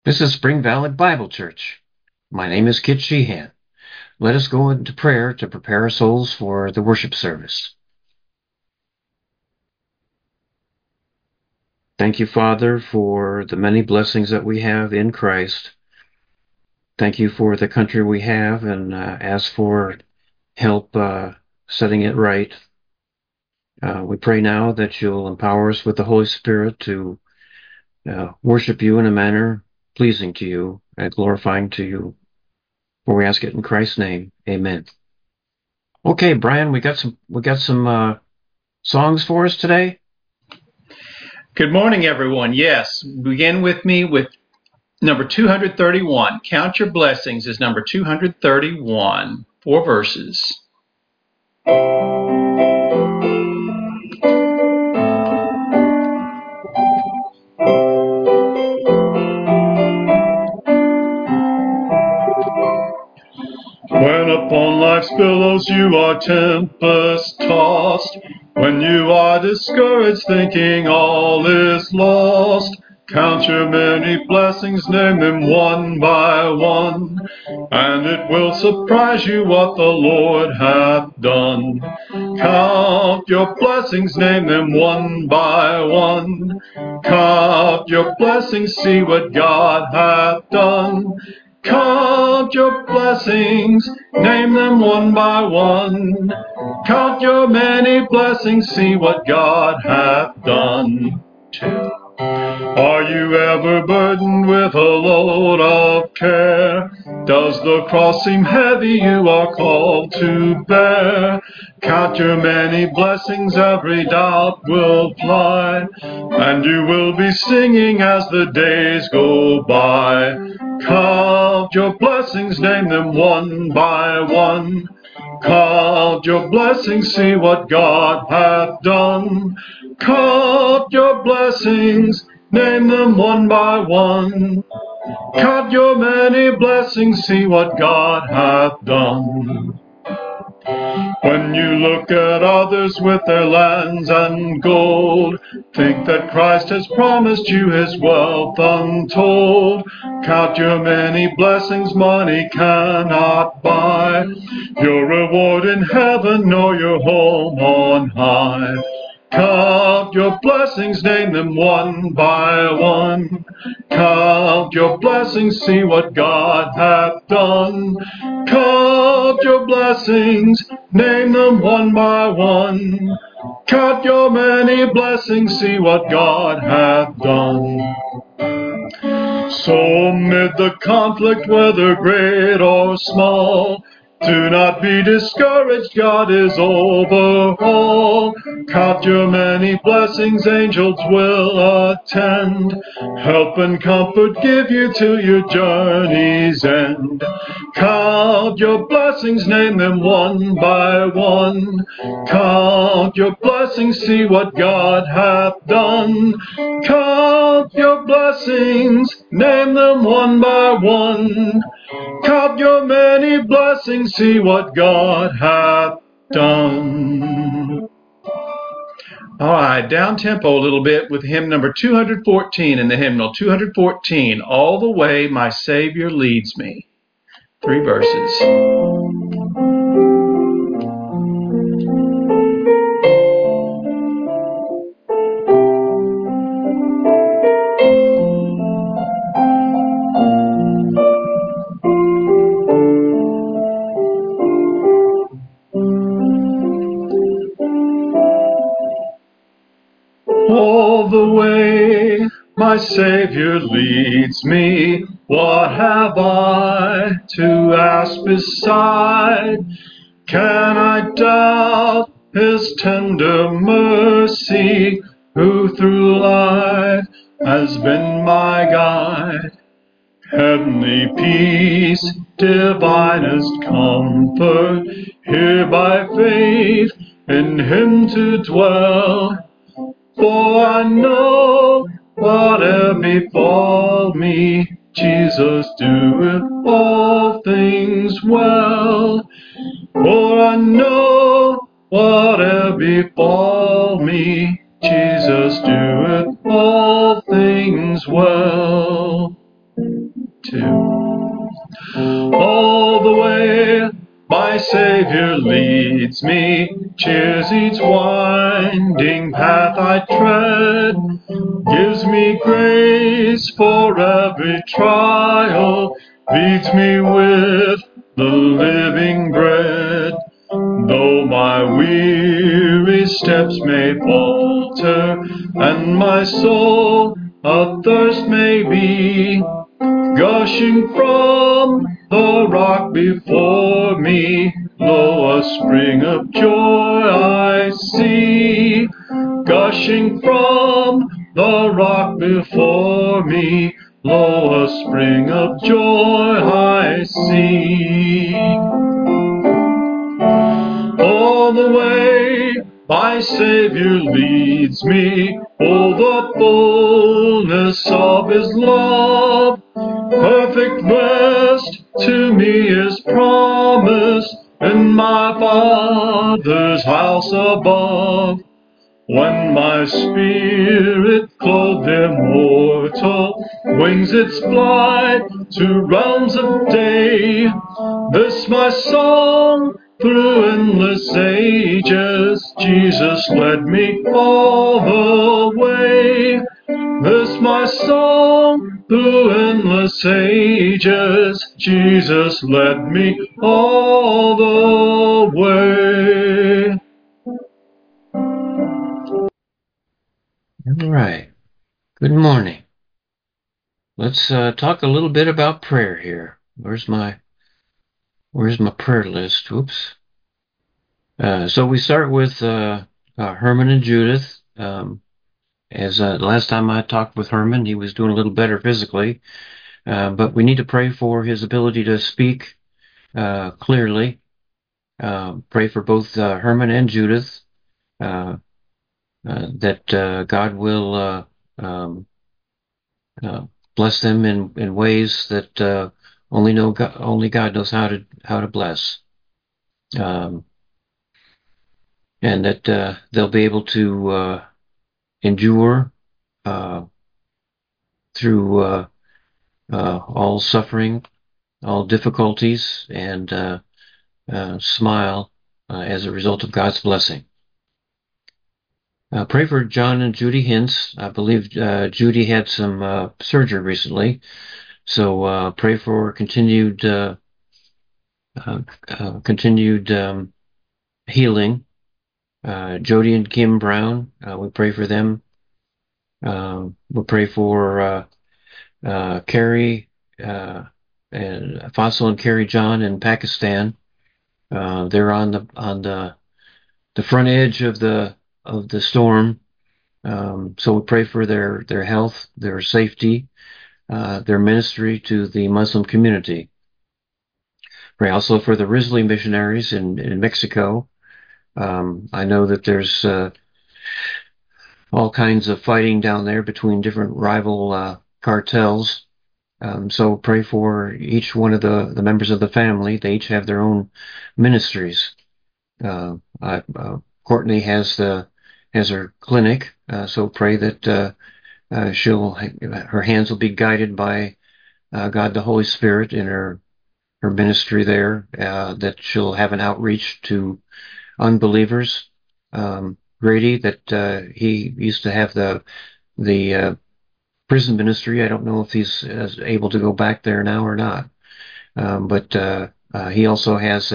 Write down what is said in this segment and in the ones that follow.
This is Spring Valley Bible Church. My name is Kit Sheehan. Let us go into prayer to prepare our souls for the worship service. Thank you, Father, for the many blessings that we have in Christ. Thank you for the country we have, and ask for help setting it right. We pray now that you'll empower us with the Holy Spirit to worship you in a manner pleasing to you and glorifying to you. For we ask it in Christ's name. Amen. Okay, Brian, we got some songs for us today. Good morning, everyone. Yes, begin with me with number 231. Count Your Blessings is number 231. 4 verses. When upon life's billows you are tempest-tossed, when you are discouraged thinking all is lost, count your many blessings, name them one by one, and it will surprise you what the Lord hath done. Count your blessings, name them one by one. Count your blessings, see what God hath done. Count your blessings, name them one by one. Count your many blessings, see what God hath done. 2. Are you ever burdened with a load of care? Does the cross seem heavy you are called to bear? Count your many blessings, every doubt will fly, and you will be singing as the days go by. Count your blessings, name them one by one. Count your blessings, see what God hath done. Count your blessings, name them one by one. Count your many blessings, see what God hath done. When you look at others with their lands and gold, think that Christ has promised you his wealth untold. Count your many blessings money cannot buy, your reward in heaven nor your home on high. Count your blessings, name them one by one. Count your blessings, see what God hath done. Count your blessings, name them one by one. Count your many blessings, see what God hath done. So amid the conflict, whether great or small, do not be discouraged, God is over all. Count your many blessings, angels will attend. Help and comfort give you till your journey's end. Count your blessings, name them one by one. Count your blessings, see what God hath done. Count your blessings, name them one by one. Count your many blessings, see what God hath done. All right, down tempo a little bit with hymn number 214 in the hymnal. 214, All the Way My Savior Leads Me. 3 verses. All the way my Savior leads me, what have I to ask beside? Can I doubt his tender mercy, who through life has been my guide? Heavenly peace, divinest comfort, here by faith in him to dwell. For I know whatever befall me, Jesus doeth all things well. For I know whatever befall me, Jesus doeth all things well. too. All the way my Savior leads me, cheers each winding path I tread, gives me grace for every trial, feeds me with the living bread. Though my weary steps may falter, and my soul athirst may be, gushing from the rock before me, lo, a spring of joy I see. Gushing from the rock before me, lo, a spring of joy I see. All the way my Savior leads me, oh, the fullness of His love. Perfect rest to me is promised in my Father's house above. When my spirit, clothed immortal, wings its flight to realms of day, this my song through endless ages, Jesus led me all the way. This my song through endless ages, Jesus led me all the way. All right. Good morning. Let's talk a little bit about prayer here. Where's my prayer list? Whoops. So we start with Herman and Judith. As last time I talked with Herman, he was doing a little better physically, but we need to pray for his ability to speak clearly. Pray for both Herman and Judith that God will bless them in ways that only God knows how to bless, and that they'll be able to endure through all suffering, all difficulties, and smile as a result of God's blessing. Pray for John and Judy Hintz. I believe Judy had some surgery recently, so pray for continued healing. Jody and Kim Brown, we pray for them. We'll pray for Carrie and Fossil and Carrie John in Pakistan. They're on the front edge of the storm. So we pray for their health, their safety, their ministry to the Muslim community. Pray also for the Risley missionaries in Mexico. I know that there's all kinds of fighting down there between different rival cartels. So pray for each one of the members of the family. They each have their own ministries. Courtney has her clinic, so pray that her hands will be guided by God the Holy Spirit in her ministry there, that she'll have an outreach to unbelievers. Grady, that he used to have the prison ministry. I don't know if he's able to go back there now or not, but he also has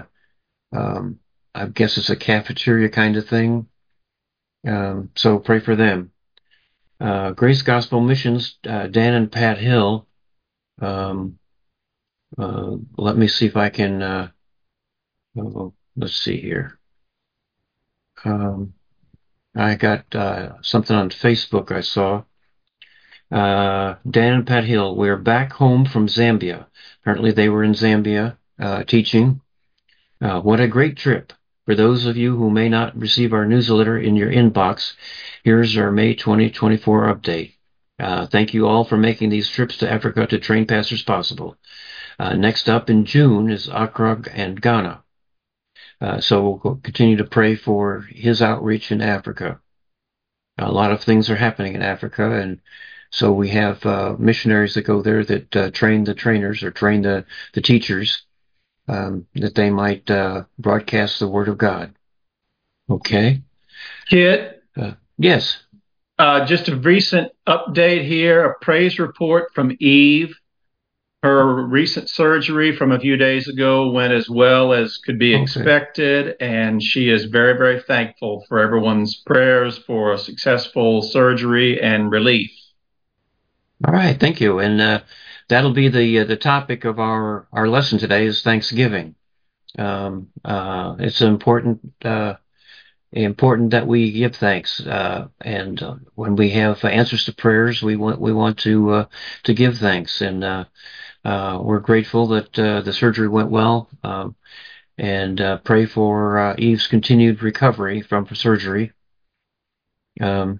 I guess it's a cafeteria kind of thing. So pray for them. Grace Gospel Missions, Dan and Pat Hill. Let me see if I can. Let's see here. I got something on Facebook I saw. Dan and Pat Hill, we're back home from Zambia. Apparently they were in Zambia teaching. What a great trip. For those of you who may not receive our newsletter in your inbox, here's our May 2024 update. Thank you all for making these trips to Africa to train pastors possible. Next up in June is Accra and Ghana. So we'll continue to pray for his outreach in Africa. A lot of things are happening in Africa, and So we have missionaries that go there that train the trainers or train the teachers, that they might broadcast the Word of God. Okay. Kit, Yes. just a recent update here, a praise report from Eve. Her recent surgery from a few days ago went as well as could be Okay. expected, and she is very, very thankful for everyone's prayers for a successful surgery and relief. All right. Thank you. And that'll be the topic of our lesson today is Thanksgiving. It's important that we give thanks, and when we have answers to prayers, we want to give thanks, and we're grateful that the surgery went well, and pray for Eve's continued recovery from surgery. Um,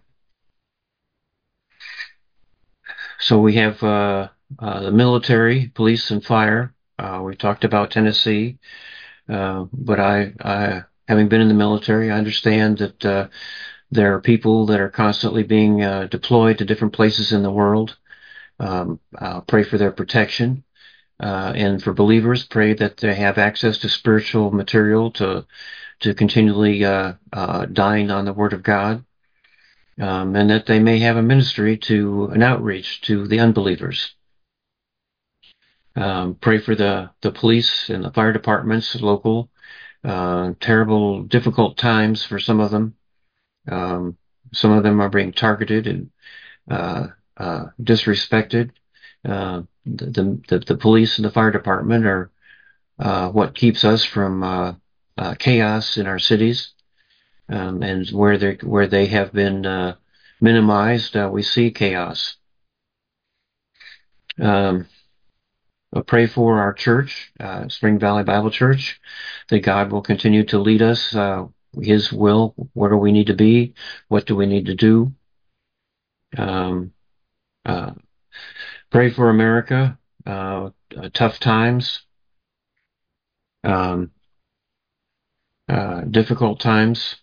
so we have the military, police, and fire. We talked about Tennessee, but having been in the military, I understand that there are people that are constantly being deployed to different places in the world. Pray for their protection. And for believers, pray that they have access to spiritual material to continually dine on the Word of God, and that they may have a ministry to an outreach to the unbelievers. Pray for the police and the fire departments, local. Terrible, difficult times for some of them. Some of them are being targeted and disrespected. The police and the fire department are what keeps us from chaos in our cities, and where they have been minimized, we see chaos. Pray for our church, Spring Valley Bible Church, that God will continue to lead us. His will. Where do we need to be? What do we need to do? Uh, Pray for America. Tough times. Um, Difficult times.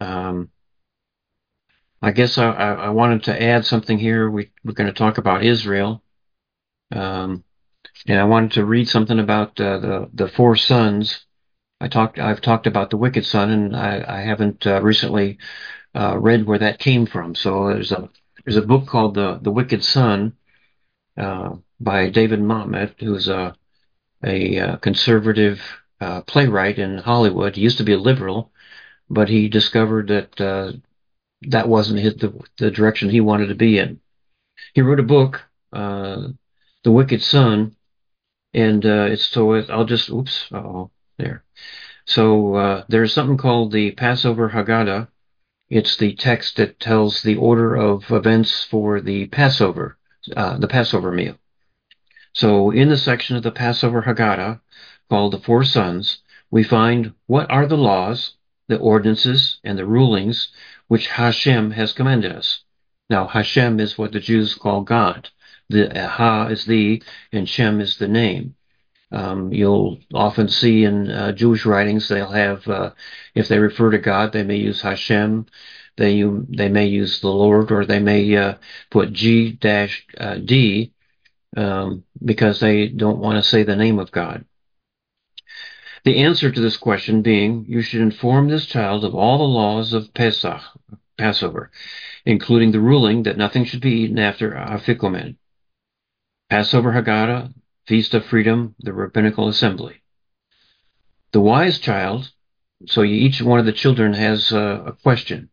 I guess I wanted to add something here. We're going to talk about Israel, and I wanted to read something about the four sons. I've talked about the wicked son, and I haven't recently read where that came from. So there's a book called the Wicked Son by David Mamet, who's a conservative playwright in Hollywood. He used to be a liberal, but he discovered that that wasn't the direction he wanted to be in. He wrote a book, The Wicked Son, and I'll just oops, there. So there's something called the Passover Haggadah. It's the text that tells the order of events for the Passover meal. So in the section of the Passover Haggadah called the Four Sons, we find what are the laws, the ordinances, and the rulings which Hashem has commanded us. Now, Hashem is what the Jews call God. The Ha is the, and Shem is the name. You'll often see in Jewish writings they'll have, if they refer to God, they may use Hashem. They may use the Lord, or they may put G-D, because they don't want to say the name of God. The answer to this question being, you should inform this child of all the laws of Passover, including the ruling that nothing should be eaten after Afikomen, Passover Haggadah, Feast of Freedom, the Rabbinical Assembly. The wise child, so each one of the children has a question.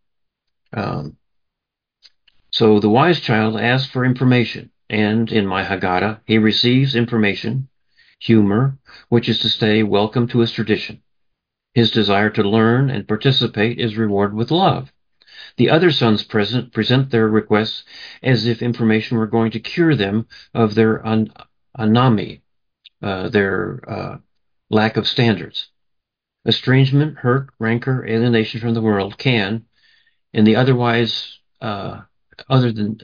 So the wise child asks for information, and in my Haggadah, he receives information, humor, which is to say, welcome to his tradition. His desire to learn and participate is rewarded with love. The other sons present their requests as if information were going to cure them of their anami, their lack of standards. Estrangement, hurt, rancor, alienation from the world can, in the otherwise, other than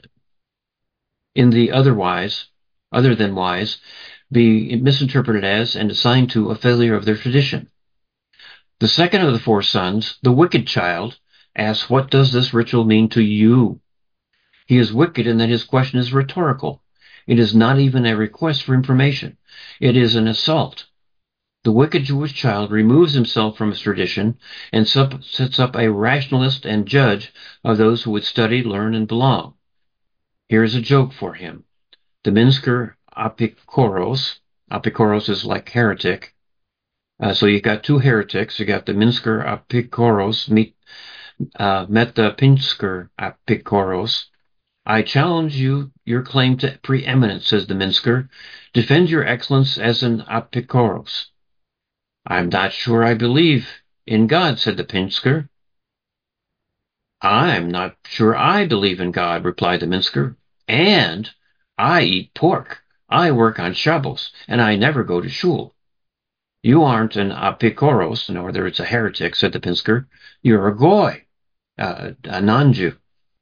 wise, be misinterpreted as and assigned to a failure of their tradition. The second of the four sons, the wicked child, asks, what does this ritual mean to you? He is wicked in that his question is rhetorical. It is not even a request for information. It is an assault. The wicked Jewish child removes himself from his tradition and sets up a rationalist and judge of those who would study, learn, and belong. Here is a joke for him. The Minsker Apikoros is like heretic. So you got two heretics. You got the Minsker Apikoros met the Pinsker Apikoros. I challenge your claim to preeminence, says the Minsker. Defend your excellence as an Apikoros. I'm not sure I believe in God, said the Pinsker. I'm not sure I believe in God, replied the Minsker. And I eat pork. I work on Shabbos, and I never go to shul. You aren't an Apikoros, nor whether it's a heretic, said the Pinsker. You're a goy, a non-Jew.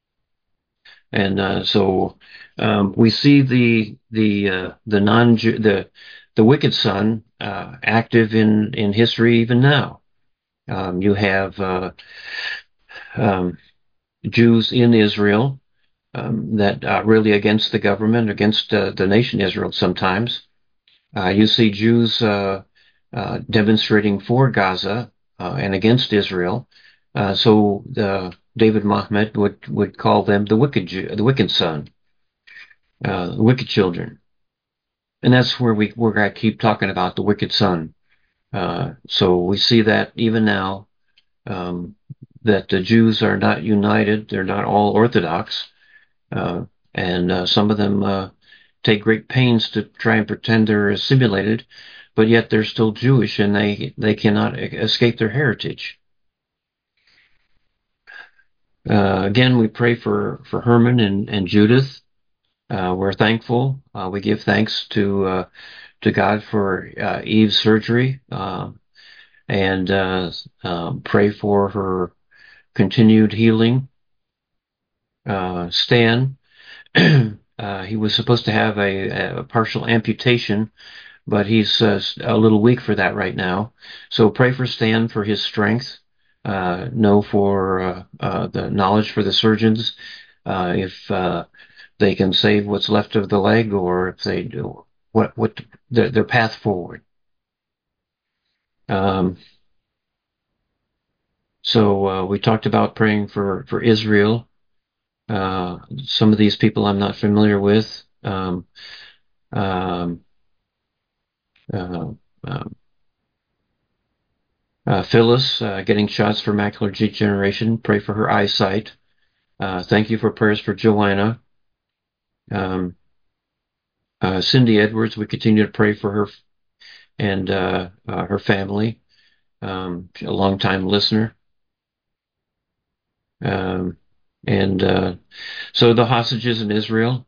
And so we see the wicked son active in history even now. You have um, Jews in Israel that are really against the government, against the nation Israel sometimes. You see Jews demonstrating for Gaza and against Israel. So David Mahmet would call them the wicked son, the wicked children, and that's where we're going to keep talking about the wicked son. So we see that even now, that the Jews are not united; they're not all Orthodox, uh, and some of them take great pains to try and pretend they're assimilated, but yet they're still Jewish, and they cannot escape their heritage. Again, we pray for Herman and Judith. We're thankful. We give thanks to God for Eve's surgery, and pray for her continued healing. Stan, he was supposed to have a partial amputation, but he's a little weak for that right now. So pray for Stan for his strength. Know for the knowledge for the surgeons, if they can save what's left of the leg, or if they do what their path forward. Um, so we talked about praying for Israel. Some of these people I'm not familiar with. Um, uh, Phyllis getting shots for macular degeneration. Pray for her eyesight. Thank you for prayers for Joanna. Cindy Edwards, we continue to pray for her and her family. A longtime listener. And so the hostages in Israel,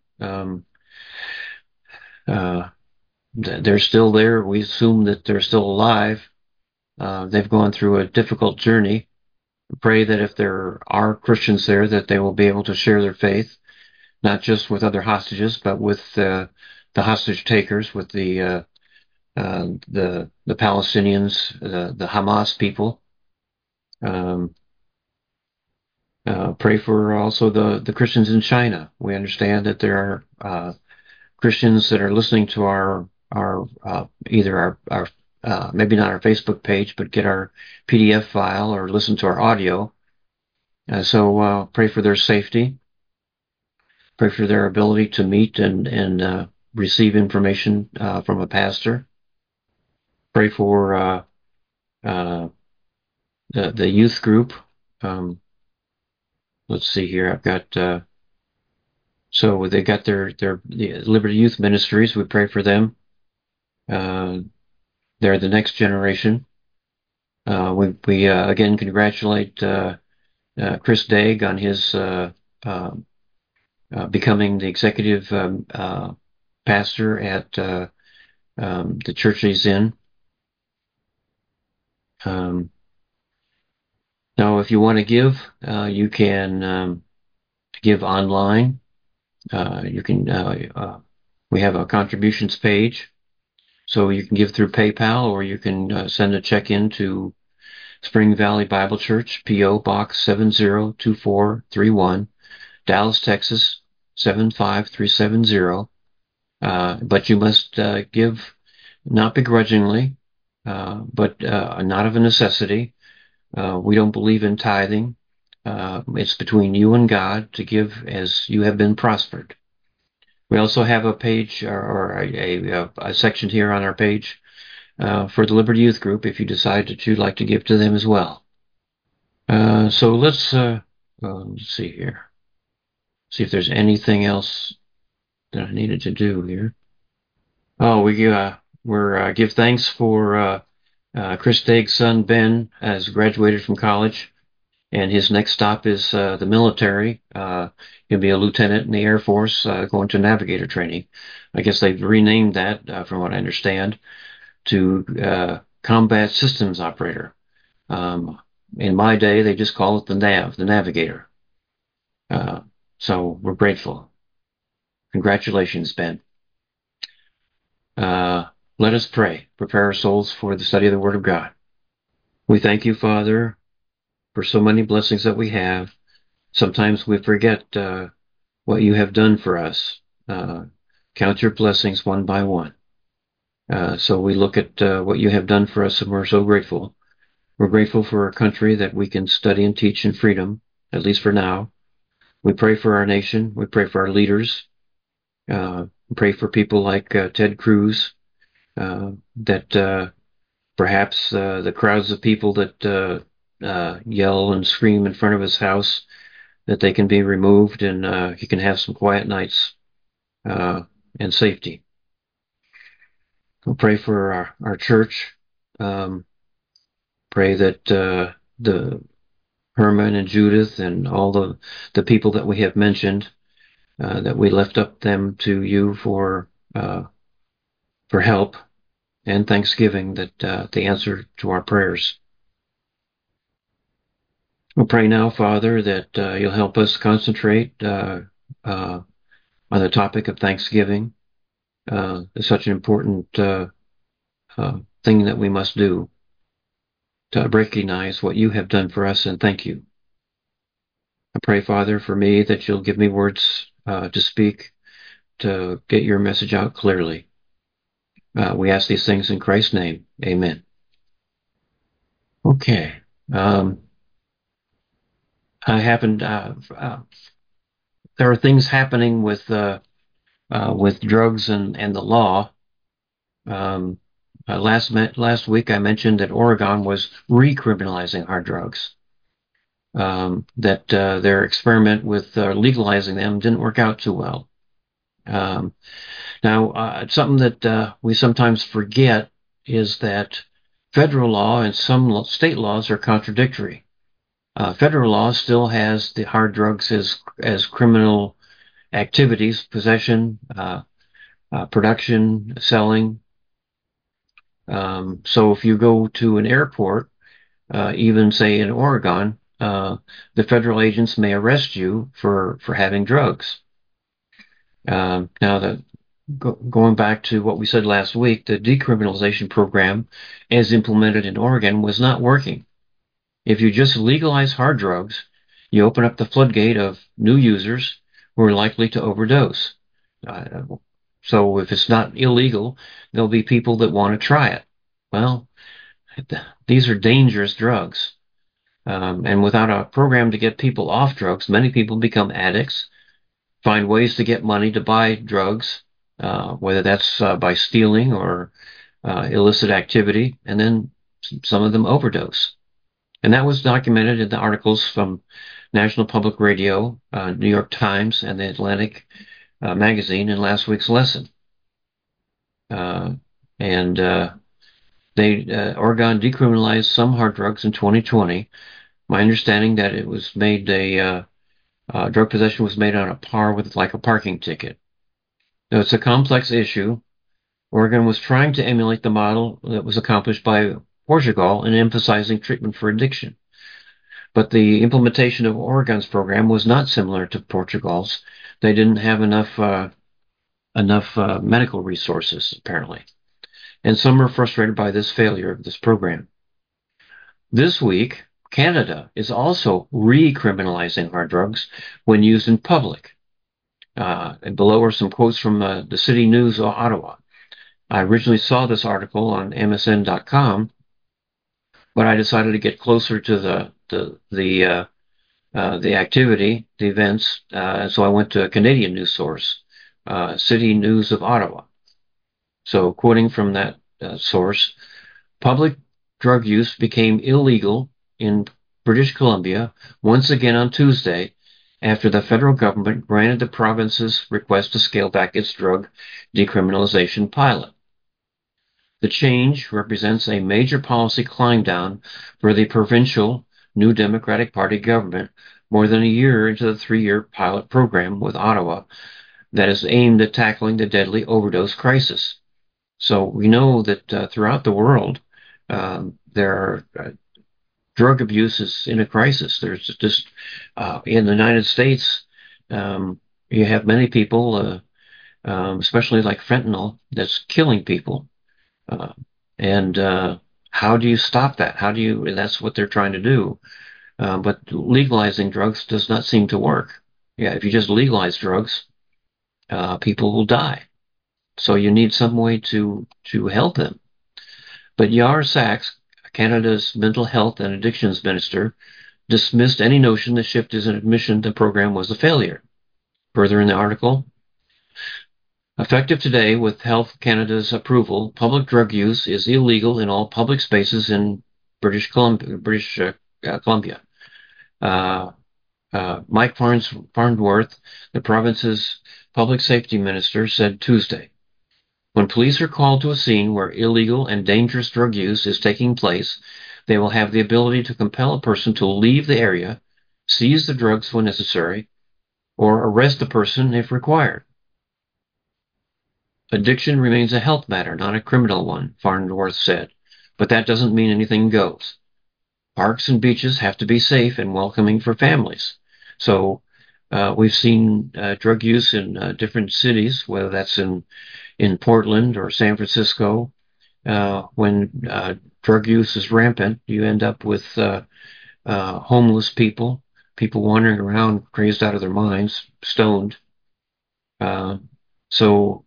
they're still there. We assume that they're still alive. They've gone through a difficult journey. Pray that if there are Christians there, that they will be able to share their faith, not just with other hostages, but with the hostage takers, with the Palestinians, the Hamas people. Pray for also the Christians in China. We understand that there are Christians that are listening to our either our maybe not our Facebook page, but get our PDF file or listen to our audio. So pray for their safety. Pray for their ability to meet and receive information from a pastor. Pray for the youth group. Let's see here. I've got so they got the Liberty Youth Ministries. We pray for them. They're the next generation. We again congratulate Chris Daig on his becoming the executive pastor at the church he's in. Now, if you want to give, you can give online. You can. We have a contributions page, so you can give through PayPal, or you can send a check in to Spring Valley Bible Church, P.O. Box 702431, Dallas, Texas 75370. But you must give not begrudgingly, but not of a necessity. We don't believe in tithing. It's between you and God to give as you have been prospered. We also have a page or a section here on our page for the Liberty Youth Group if you decide that you'd like to give to them as well. So let's see here. See if there's anything else that I needed to do here. Oh, we're give thanks for Chris Daig's son Ben has graduated from college, and his next stop is the military. He'll be a lieutenant in the Air Force, going to navigator training. I guess they've renamed that, from what I understand, to combat systems operator. In my day, they just call it the navigator. So we're grateful. Congratulations, Ben. Let us pray. Prepare our souls for the study of the Word of God. We thank you, Father, for so many blessings that we have. Sometimes we forget what you have done for us. Count your blessings one by one. So we look at what you have done for us, and we're so grateful. We're grateful for a country that we can study and teach in freedom, at least for now. We pray for our nation. We pray for our leaders. Pray for people like Ted Cruz, that perhaps the crowds of people that yell and scream in front of his house, that they can be removed and he can have some quiet nights and safety. We'll pray for our church. Pray that the Herman and Judith and all the people that we have mentioned, that we lift up them to you for help and thanksgiving, that the answer to our prayers. We'll pray now, Father, that you'll help us concentrate on the topic of Thanksgiving. It's such an important thing that we must do, to recognize what you have done for us and thank you. I pray, Father, for me, that you'll give me words to speak to get your message out clearly. We ask these things in Christ's name. Amen. Okay. I happened. There are things happening with drugs and the law. Last week I mentioned that Oregon was recriminalizing hard drugs. That their experiment with legalizing them didn't work out too well. Now, something that we sometimes forget is that federal law and some state laws are contradictory. Federal law still has the hard drugs as criminal activities, possession, production, selling. So if you go to an airport, even say in Oregon, the federal agents may arrest you for having drugs. Now, going back to what we said last week, the decriminalization program, as implemented in Oregon, was not working. If you just legalize hard drugs, you open up the floodgate of new users who are likely to overdose. So if it's not illegal, there'll be people that want to try it. Well, these are dangerous drugs. And without a program to get people off drugs, many people become addicts, find ways to get money to buy drugs, whether that's by stealing or illicit activity, and then some of them overdose. And that was documented in the articles from National Public Radio, New York Times, and the Atlantic magazine in last week's lesson. Oregon decriminalized some hard drugs in 2020. My understanding that it was made drug possession was made on a par with like a parking ticket. Now, it's a complex issue. Oregon was trying to emulate the model that was accomplished by Portugal in emphasizing treatment for addiction. But the implementation of Oregon's program was not similar to Portugal's. They didn't have enough medical resources, apparently. And some are frustrated by this failure of this program. This week, Canada is also recriminalizing hard drugs when used in public. And below are some quotes from the City News of Ottawa. I originally saw this article on MSN.com, but I decided to get closer to the activity, the events, so I went to a Canadian news source, City News of Ottawa. So, quoting from that source, public drug use became illegal in British Columbia once again on Tuesday after the federal government granted the province's request to scale back its drug decriminalization pilot. The change represents a major policy climb down for the provincial New Democratic Party government more than a year into the 3-year pilot program with Ottawa that is aimed at tackling the deadly overdose crisis. So we know that throughout the world, there are drug abuse is in a crisis. There's just in the United States, you have many people, especially like fentanyl, that's killing people. Uh, and how do you stop that? How do you? And that's what they're trying to do. But legalizing drugs does not seem to work. Yeah, if you just legalize drugs, people will die. So you need some way to help them. But Yar Sachs, Canada's mental health and addictions minister, dismissed any notion the shift is an admission the program was a failure. Further in the article, effective today with Health Canada's approval, public drug use is illegal in all public spaces in British Columbia. Mike Farnworth, the province's public safety minister, said Tuesday, when police are called to a scene where illegal and dangerous drug use is taking place, they will have the ability to compel a person to leave the area, seize the drugs when necessary, or arrest the person if required. Addiction remains a health matter, not a criminal one, Farnworth said, but that doesn't mean anything goes. Parks and beaches have to be safe and welcoming for families. So we've seen drug use in different cities, whether that's in Portland or San Francisco. When drug use is rampant, you end up with homeless people, people wandering around crazed out of their minds, stoned. So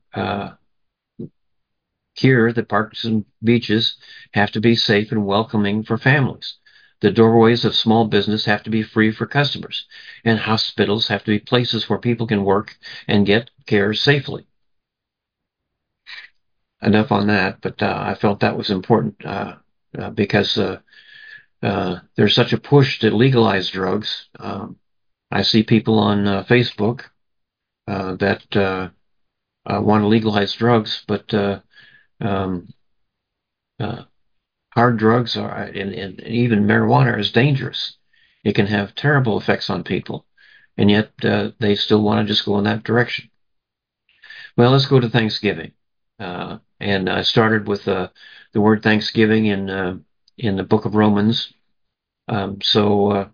here, the parks and beaches have to be safe and welcoming for families. The doorways of small business have to be free for customers, and hospitals have to be places where people can work and get care safely. Enough on that, but I felt that was important because there's such a push to legalize drugs. I see people on Facebook that want to legalize drugs, but um, uh, hard drugs are, and even marijuana is dangerous. It can have terrible effects on people, and yet they still want to just go in that direction. Well, let's go to Thanksgiving. And I started with the word Thanksgiving in the book of Romans. So,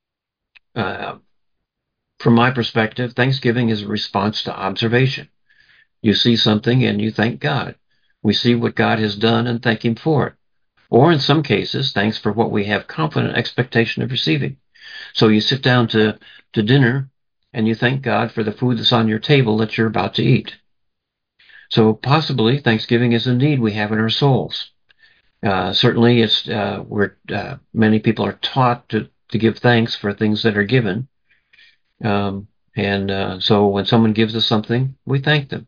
from my perspective, Thanksgiving is a response to observation. You see something and you thank God. We see what God has done and thank Him for it. Or in some cases, thanks for what we have confident expectation of receiving. So you sit down to dinner and you thank God for the food that's on your table that you're about to eat. So possibly Thanksgiving is a need we have in our souls. Certainly, it's where many people are taught to give thanks for things that are given, and so when someone gives us something, we thank them.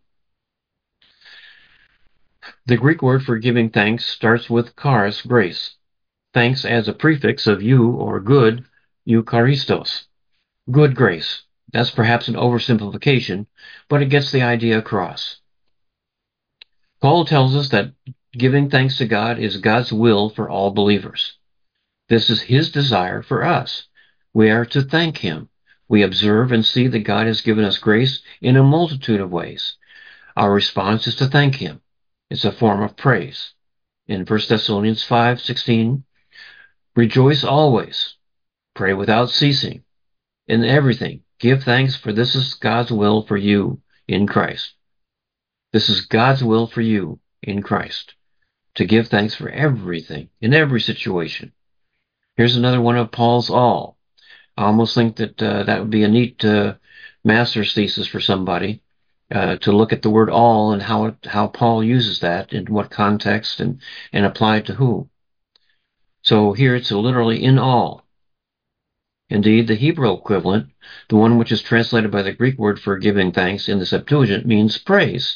The Greek word for giving thanks starts with charis, grace. Thanks adds a prefix of you or good, eucharistos, good grace. That's perhaps an oversimplification, but it gets the idea across. Paul tells us that giving thanks to God is God's will for all believers. This is His desire for us. We are to thank Him. We observe and see that God has given us grace in a multitude of ways. Our response is to thank Him. It's a form of praise. In 1 Thessalonians 5:16, rejoice always, pray without ceasing, in everything give thanks, for this is God's will for you in Christ. This is God's will for you in Christ, to give thanks for everything, in every situation. Here's another one of Paul's all. I almost think that that would be a neat master's thesis for somebody to look at the word all and how Paul uses that in what context and applied to who. So here it's literally in all. Indeed, the Hebrew equivalent, the one which is translated by the Greek word for giving thanks in the Septuagint, means praise.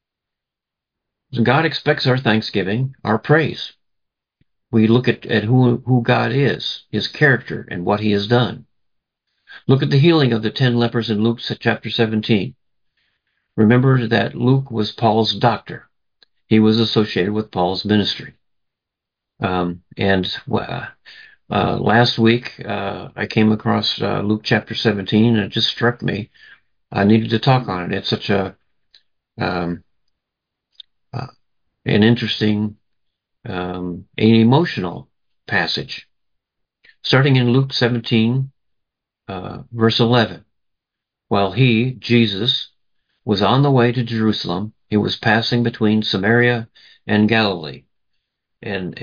God expects our thanksgiving, our praise. We look at who God is, his character, and what he has done. Look at the healing of the 10 lepers in Luke chapter 17. Remember that Luke was Paul's doctor. He was associated with Paul's ministry. Last week, I came across Luke chapter 17, and it just struck me. I needed to talk on it. It's such an interesting, an emotional passage. Starting in Luke 17, verse 11. While he, Jesus, was on the way to Jerusalem, he was passing between Samaria and Galilee. And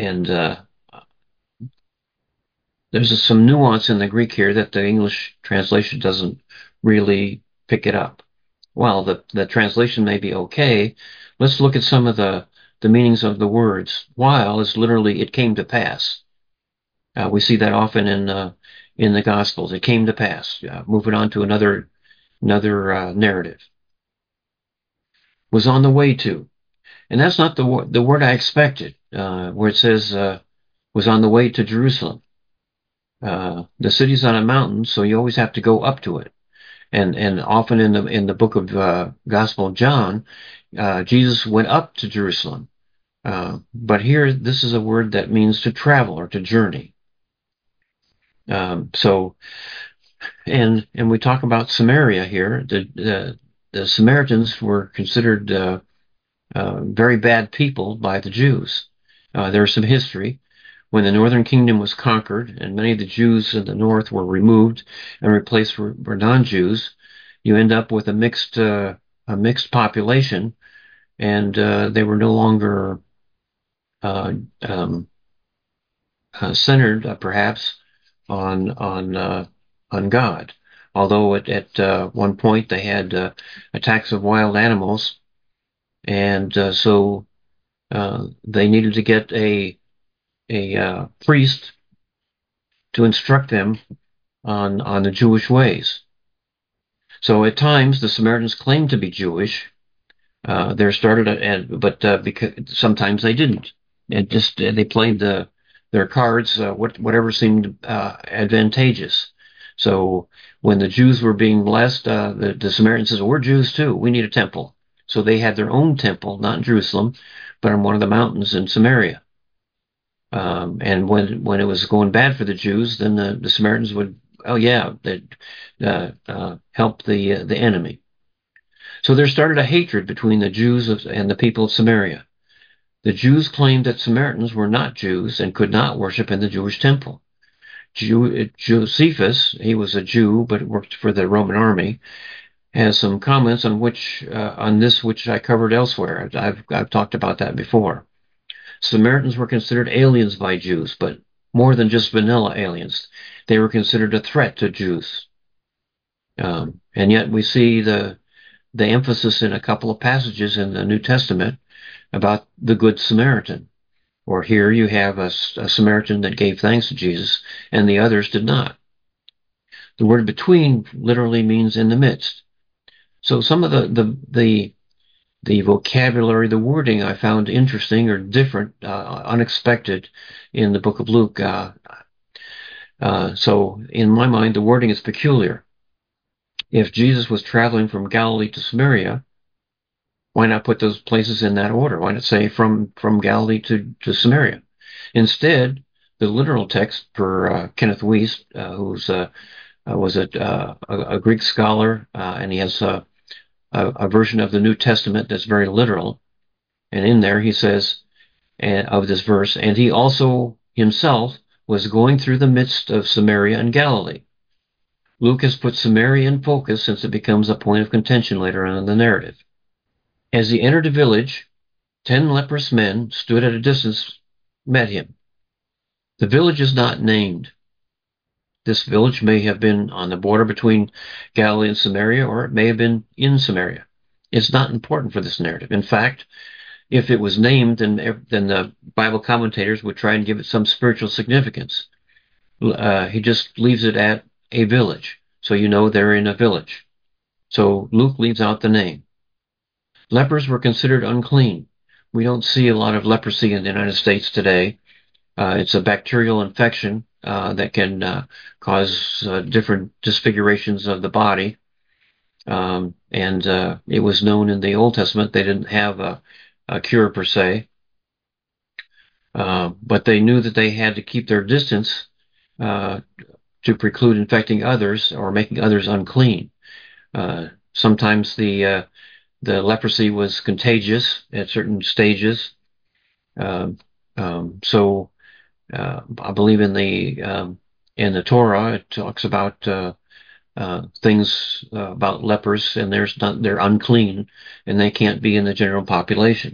there's some nuance in the Greek here that the English translation doesn't really pick it up. While the translation may be okay, let's look at some of the meanings of the words. While is literally it came to pass. We see that often in the Gospels. It came to pass. Moving on to another narrative. Was on the way to. And that's not the word I expected, where it says was on the way to Jerusalem. The city's on a mountain, so you always have to go up to it. And often in the book of Gospel of John, Jesus went up to Jerusalem. But here, this is a word that means to travel or to journey. And we talk about Samaria here. The Samaritans were considered very bad people by the Jews. There's some history. When the northern kingdom was conquered and many of the Jews in the north were removed and replaced for non-Jews, you end up with a mixed population, and they were no longer centered, perhaps, on God. Although at one point they had attacks of wild animals, and so they needed to get a priest to instruct them on the Jewish ways. So at times the Samaritans claimed to be Jewish. Because sometimes they didn't. They played their cards whatever seemed advantageous. So when the Jews were being blessed, the Samaritans said, "We're Jews too. We need a temple." So they had their own temple, not in Jerusalem, but on one of the mountains in Samaria. And when it was going bad for the Jews, then the Samaritans would, they'd help the enemy. So there started a hatred between the Jews and the people of Samaria. The Jews claimed that Samaritans were not Jews and could not worship in the Jewish temple. Josephus, he was a Jew but worked for the Roman army, has some comments on this which I covered elsewhere. I've talked about that before. Samaritans were considered aliens by Jews, but more than just vanilla aliens. They were considered a threat to Jews. And yet we see the emphasis in a couple of passages in the New Testament about the Good Samaritan. Or here you have a Samaritan that gave thanks to Jesus, and the others did not. The word between literally means in the midst. So some of the vocabulary, the wording I found interesting or different, unexpected in the book of Luke. So in my mind, the wording is peculiar. If Jesus was traveling from Galilee to Samaria, why not put those places in that order? Why not say from Galilee to Samaria? Instead, the literal text for Kenneth Wuest, who's was a Greek scholar, and he has a version of the New Testament that's very literal. And in there he says of this verse, and he also himself was going through the midst of Samaria and Galilee. Luke has put Samaria in focus since it becomes a point of contention later on in the narrative. As he entered a village, 10 leprous men stood at a distance, met him. The village is not named. This village may have been on the border between Galilee and Samaria, or it may have been in Samaria. It's not important for this narrative. In fact, if it was named, then the Bible commentators would try and give it some spiritual significance. He just leaves it at a village, so you know they're in a village. So Luke leaves out the name. Lepers were considered unclean. We don't see a lot of leprosy in the United States today. It's a bacterial infection that can cause different disfigurations of the body. And it was known in the Old Testament. They didn't have a cure per se. But they knew that they had to keep their distance to preclude infecting others or making others unclean. Sometimes the leprosy was contagious at certain stages. So I believe in the Torah it talks about things about lepers, and they're unclean, and they can't be in the general population.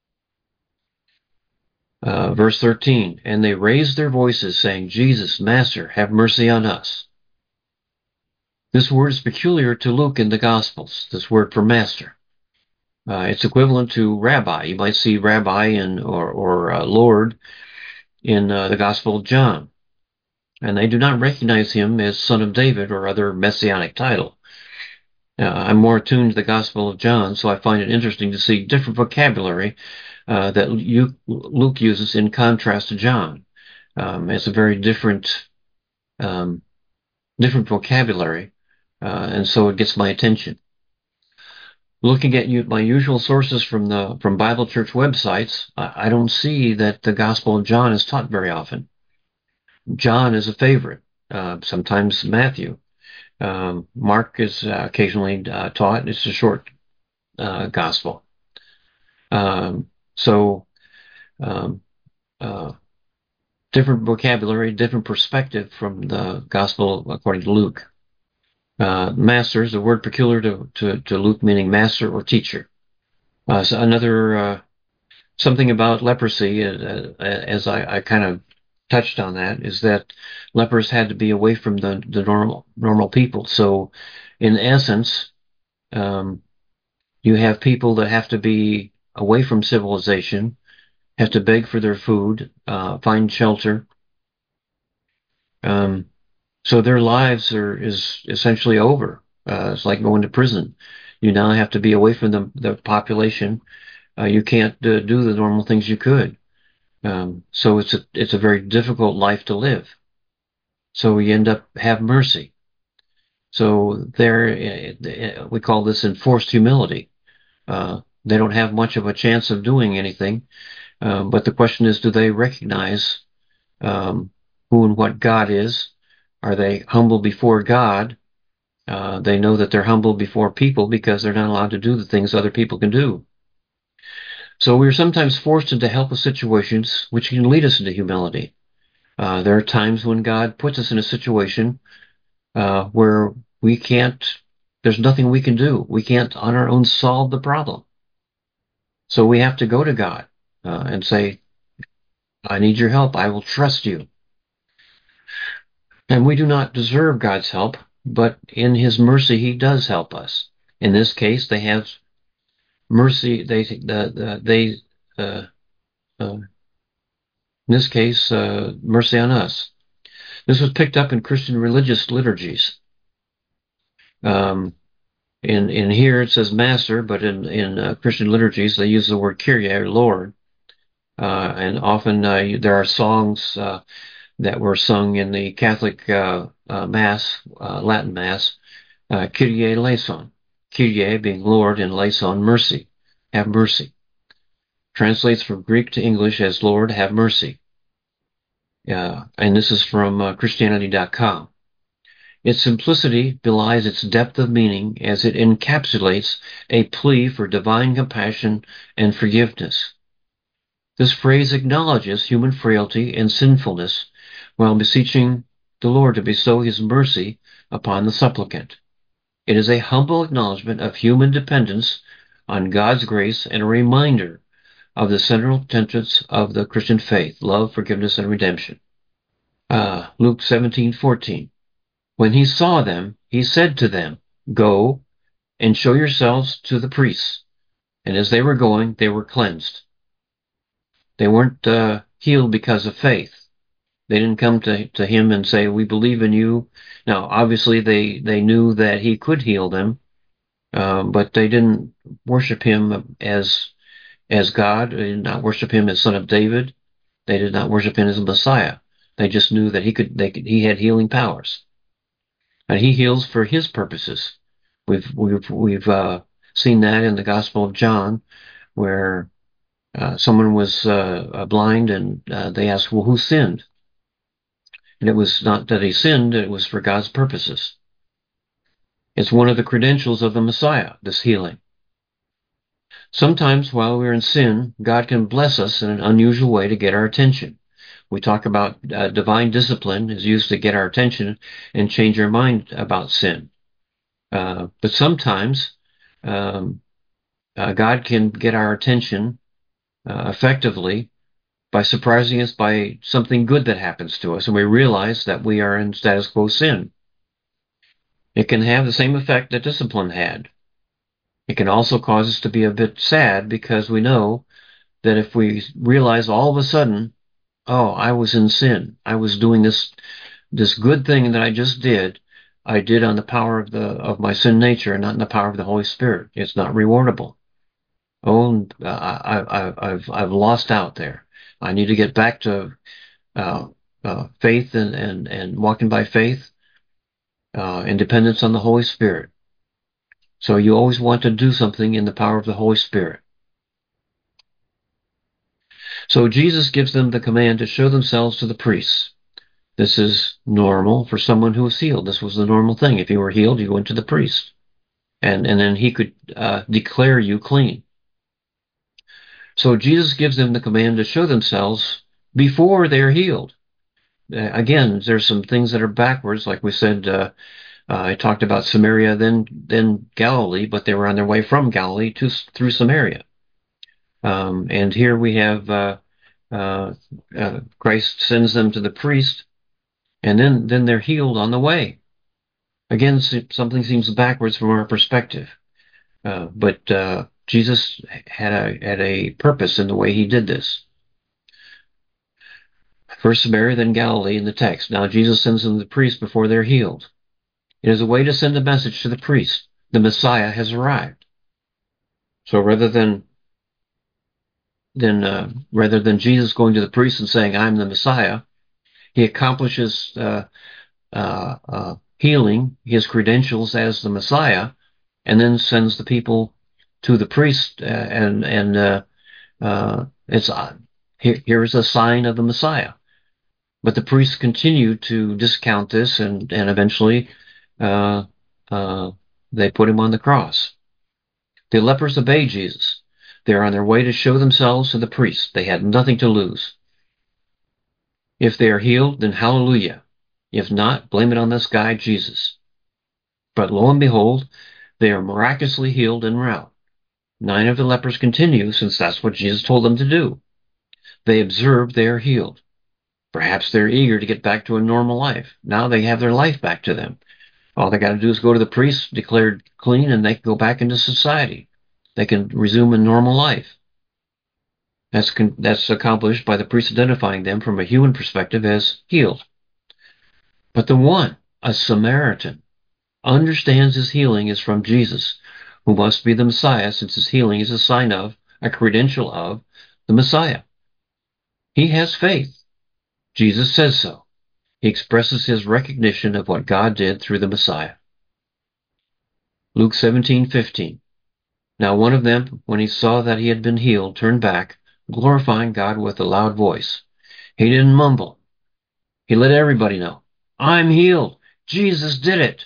Verse 13, and they raised their voices, saying, Jesus, Master, have mercy on us. This word is peculiar to Luke in the Gospels, this word for master. It's equivalent to rabbi. You might see rabbi or Lord in the Gospel of John. And they do not recognize him as Son of David or other messianic title. I'm more attuned to the Gospel of John, so I find it interesting to see different vocabulary that Luke uses in contrast to John. It's a very different vocabulary, and so it gets my attention. Looking at my usual sources from Bible Church websites, I don't see that the Gospel of John is taught very often. John is a favorite, sometimes Matthew. Mark is occasionally taught. It's a short gospel. Different vocabulary, different perspective from the gospel according to Luke. Master is a word peculiar to Luke, meaning master or teacher. So another something about leprosy, as I kind of touched on that, is that lepers had to be away from the normal people. So in essence, you have people that have to be away from civilization, have to beg for their food, find shelter. So their lives is essentially over. It's like going to prison. You now have to be away from the population. You can't do the normal things you could. So it's a very difficult life to live. So you end up have mercy. So we call this enforced humility. They don't have much of a chance of doing anything, but the question is, do they recognize who and what God is? Are they humble before God? They know that they're humble before people because they're not allowed to do the things other people can do. So we're sometimes forced into helpless situations which can lead us into humility. There are times when God puts us in a situation where there's nothing we can do. We can't on our own solve the problem. So we have to go to God and say, I need your help. I will trust you. And we do not deserve God's help, but in his mercy, he does help us. In this case, they have mercy. In this case, mercy on us. This was picked up in Christian religious liturgies. In here it says master, but in Christian liturgies they use the word Kyrie, or Lord. And often there are songs that were sung in the Catholic Mass, Latin Mass, Kyrie eleison. Kyrie being Lord, and eleison mercy. Have mercy. Translates from Greek to English as Lord, have mercy. And this is from Christianity.com. Its simplicity belies its depth of meaning as it encapsulates a plea for divine compassion and forgiveness. This phrase acknowledges human frailty and sinfulness while beseeching the Lord to bestow his mercy upon the supplicant. It is a humble acknowledgement of human dependence on God's grace and a reminder of the central tenets of the Christian faith: love, forgiveness, and redemption. Luke 17:14. When he saw them, he said to them, "Go and show yourselves to the priests." And as they were going, they were cleansed. They weren't healed because of faith. They didn't come to him and say, "We believe in you." Now, obviously, they knew that he could heal them, but they didn't worship him as God. They did not worship him as Son of David. They did not worship him as a Messiah. They just knew that he had healing powers, and he heals for his purposes. We've seen that in the Gospel of John, where someone was blind, and they asked, "Well, who sinned?" And it was not that he sinned; it was for God's purposes. It's one of the credentials of the Messiah, this healing. Sometimes while we're in sin, God can bless us in an unusual way to get our attention. We talk about divine discipline is used to get our attention and change our mind about sin. But sometimes um, God can get our attention effectively by surprising us by something good that happens to us, and we realize that we are in status quo sin. It can have the same effect that discipline had. It can also cause us to be a bit sad because we know that if we realize all of a sudden, oh, I was in sin, I was doing this good thing that I just did, I did on the power of my sin nature and not in the power of the Holy Spirit. It's not rewardable. Oh, I've lost out there. I need to get back to uh, faith and walking by faith and dependence on the Holy Spirit. So you always want to do something in the power of the Holy Spirit. So Jesus gives them the command to show themselves to the priests. This is normal for someone who was healed. This was the normal thing. If you were healed, you went to the priest, and then he could declare you clean. So Jesus gives them the command to show themselves before they're healed. Again, there's some things that are backwards, like we said. I talked about Samaria, then Galilee, but they were on their way from Galilee through Samaria. And here we have Christ sends them to the priest, and then they're healed on the way. Again, something seems backwards from our perspective, but Jesus had a purpose in the way he did this. First Samaria, then Galilee in the text. Now Jesus sends them to the priest before they're healed. It is a way to send a message to the priest. The Messiah has arrived. So rather than Jesus going to the priest and saying, "I'm the Messiah," he accomplishes healing, his credentials as the Messiah, and then sends the people to the priest, it's here is a sign of the Messiah. But the priests continue to discount this, and eventually uh, uh, they put him on the cross. The lepers obey Jesus. They are on their way to show themselves to the priest. They had nothing to lose. If they are healed, then hallelujah. If not, blame it on this guy, Jesus. But lo and behold, they are miraculously healed en route. 9 of the lepers continue, since that's what Jesus told them to do. They observe they are healed. Perhaps they're eager to get back to a normal life. Now they have their life back to them. All they got to do is go to the priest, declared clean, and they can go back into society. They can resume a normal life. That's accomplished by the priest identifying them from a human perspective as healed. But the one, a Samaritan, understands his healing is from Jesus, who must be the Messiah, since his healing is a sign of, a credential of, the Messiah. He has faith. Jesus says so. He expresses his recognition of what God did through the Messiah. Luke 17:15. Now one of them, when he saw that he had been healed, turned back, glorifying God with a loud voice. He didn't mumble. He let everybody know, "I'm healed. Jesus did it."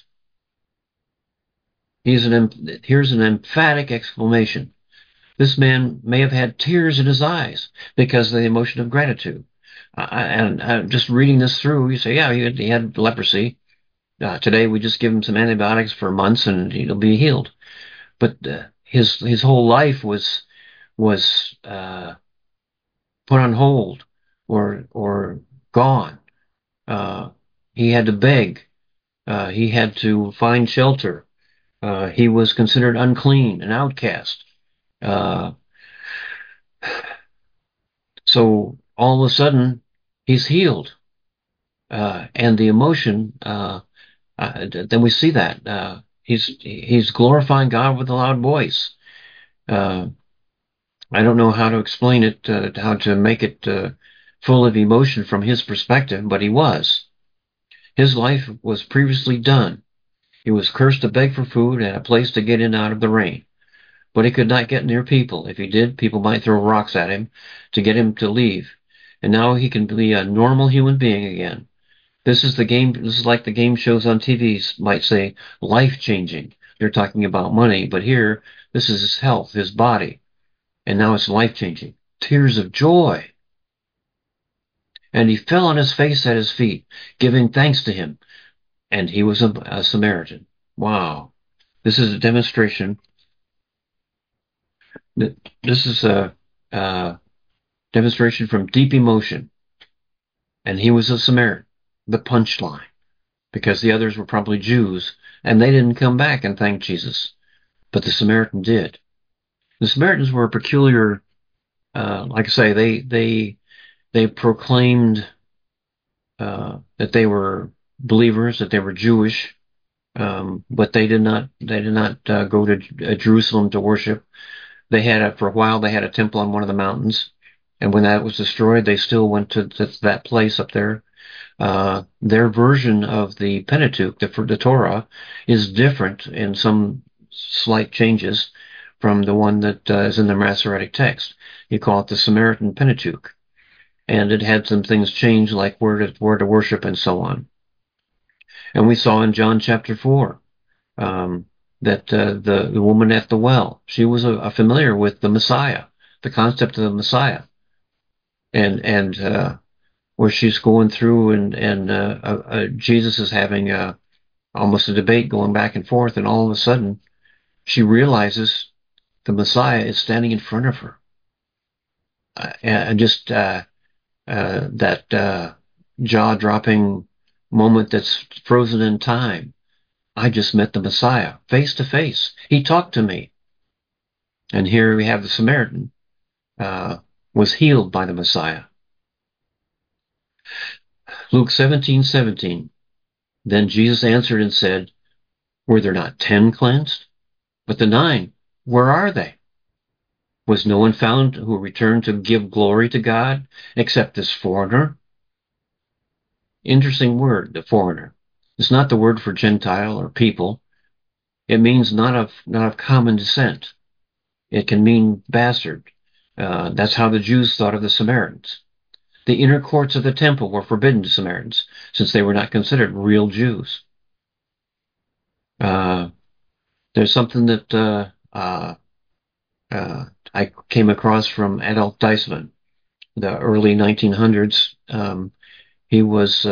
Here's an emphatic exclamation. This man may have had tears in his eyes because of the emotion of gratitude. And just reading this through, you say, yeah, he had leprosy. Today we just give him some antibiotics for months and he'll be healed. But his whole life was put on hold or gone. He had to beg. He had to find shelter. He was considered unclean, an outcast. Uh, so all of a sudden, he's healed. And the emotion, then we see that he's glorifying God with a loud voice. Uh, I don't know how to explain it, how to make it full of emotion from his perspective, but he was. His life was previously done. He was cursed to beg for food and a place to get in out of the rain. But he could not get near people. If he did, people might throw rocks at him to get him to leave. And now he can be a normal human being again. This is like the game shows on TV might say life changing. They're talking about money, but here, this is his health, his body. And now it's life changing. Tears of joy. And he fell on his face at his feet, giving thanks to him. And he was a Samaritan. Wow. This is a demonstration. This is a demonstration from deep emotion. And he was a Samaritan. The punchline. Because the others were probably Jews, and they didn't come back and thank Jesus. But the Samaritan did. The Samaritans were a peculiar, like I say, they proclaimed that they were believers, that they were Jewish, but they did not go to Jerusalem to worship. For a while they had a temple on one of the mountains, and when that was destroyed, they still went to that place up there. Their version of the Pentateuch, the Torah, is different in some slight changes from the one that is in the Masoretic text. You call it the Samaritan Pentateuch, and it had some things change, like where to worship and so on. And we saw in John chapter 4 that the woman at the well, she was familiar with the Messiah, the concept of the Messiah, and where she's going through and Jesus is having almost a debate going back and forth, and all of a sudden she realizes the Messiah is standing in front of her, and just that jaw-dropping moment that's frozen in time. I just met the Messiah face to face. He talked to me, and here we have the Samaritan was healed by the Messiah. Luke 17:17. Then Jesus answered and said, "Were there not 10 cleansed? But the 9, where are they? Was no one found who returned to give glory to God except this foreigner?" Interesting word, the foreigner. It's not the word for Gentile or people. It means not of common descent. It can mean bastard. That's how the Jews thought of the Samaritans. The inner courts of the temple were forbidden to Samaritans, since they were not considered real Jews. There's something that I came across from Adolf Deisman, the early 1900s. He was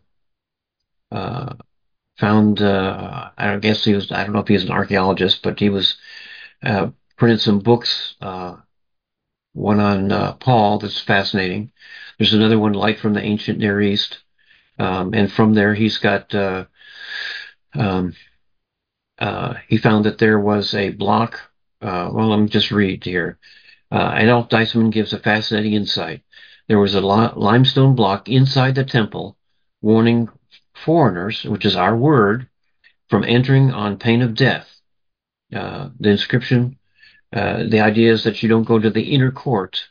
found, I guess he was, I don't know if he was an archaeologist, but he was printed some books, one on Paul that's fascinating. There's another one, Light from the Ancient Near East. And from there, he's got, um, he found that there was a block. Well, let me just read here. Adolf Deisman gives a fascinating insight. There was a limestone block inside the temple warning foreigners, which is our word, from entering on pain of death. The inscription, the idea is that you don't go to the inner court.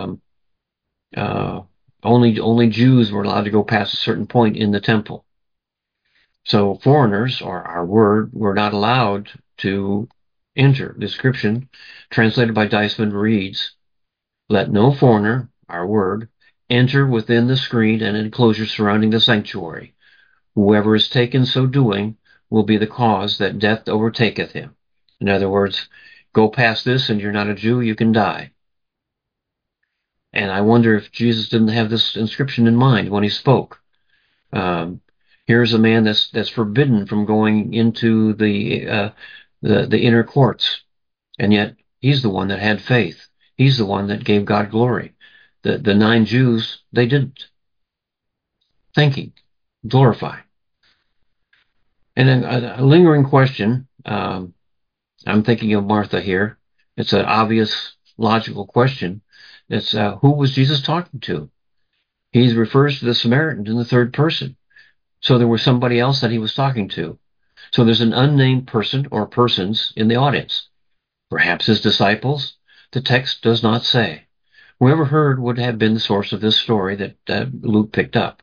Only Jews were allowed to go past a certain point in the temple. So foreigners, or our word, were not allowed to enter. The inscription, translated by Deisman, reads, "Let no foreigner, our word, enter within the screen and enclosure surrounding the sanctuary. Whoever is taken so doing will be the cause that death overtaketh him." In other words, go past this and you're not a Jew, you can die. And I wonder if Jesus didn't have this inscription in mind when he spoke. Here's a man that's forbidden from going into the inner courts, and yet he's the one that had faith. He's the one that gave God glory. The 9 Jews, they didn't. Thinking, glorify. And then a lingering question. I'm thinking of Martha here. It's an obvious, logical question. It's who was Jesus talking to? He refers to the Samaritans in the third person. So there was somebody else that he was talking to. So there's an unnamed person or persons in the audience. Perhaps his disciples. The text does not say. Whoever heard would have been the source of this story that Luke picked up.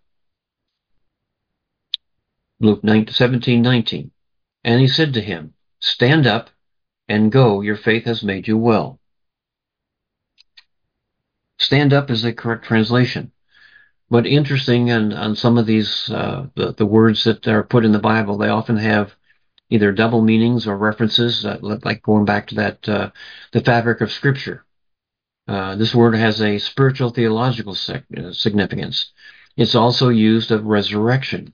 Luke 17:19. And he said to him, "Stand up and go, your faith has made you well." Stand up is the correct translation. But interesting, and on some of these, the words that are put in the Bible, they often have either double meanings or references, like going back to that, the fabric of Scripture. This word has a spiritual theological significance. It's also used of resurrection.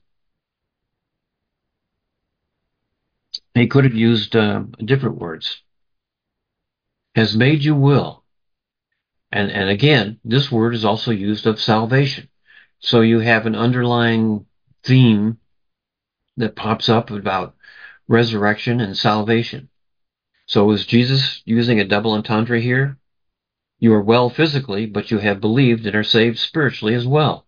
He could have used different words. Has made you well. And again, this word is also used of salvation. So you have an underlying theme that pops up about resurrection and salvation. So is Jesus using a double entendre here? You are well physically, but you have believed and are saved spiritually as well.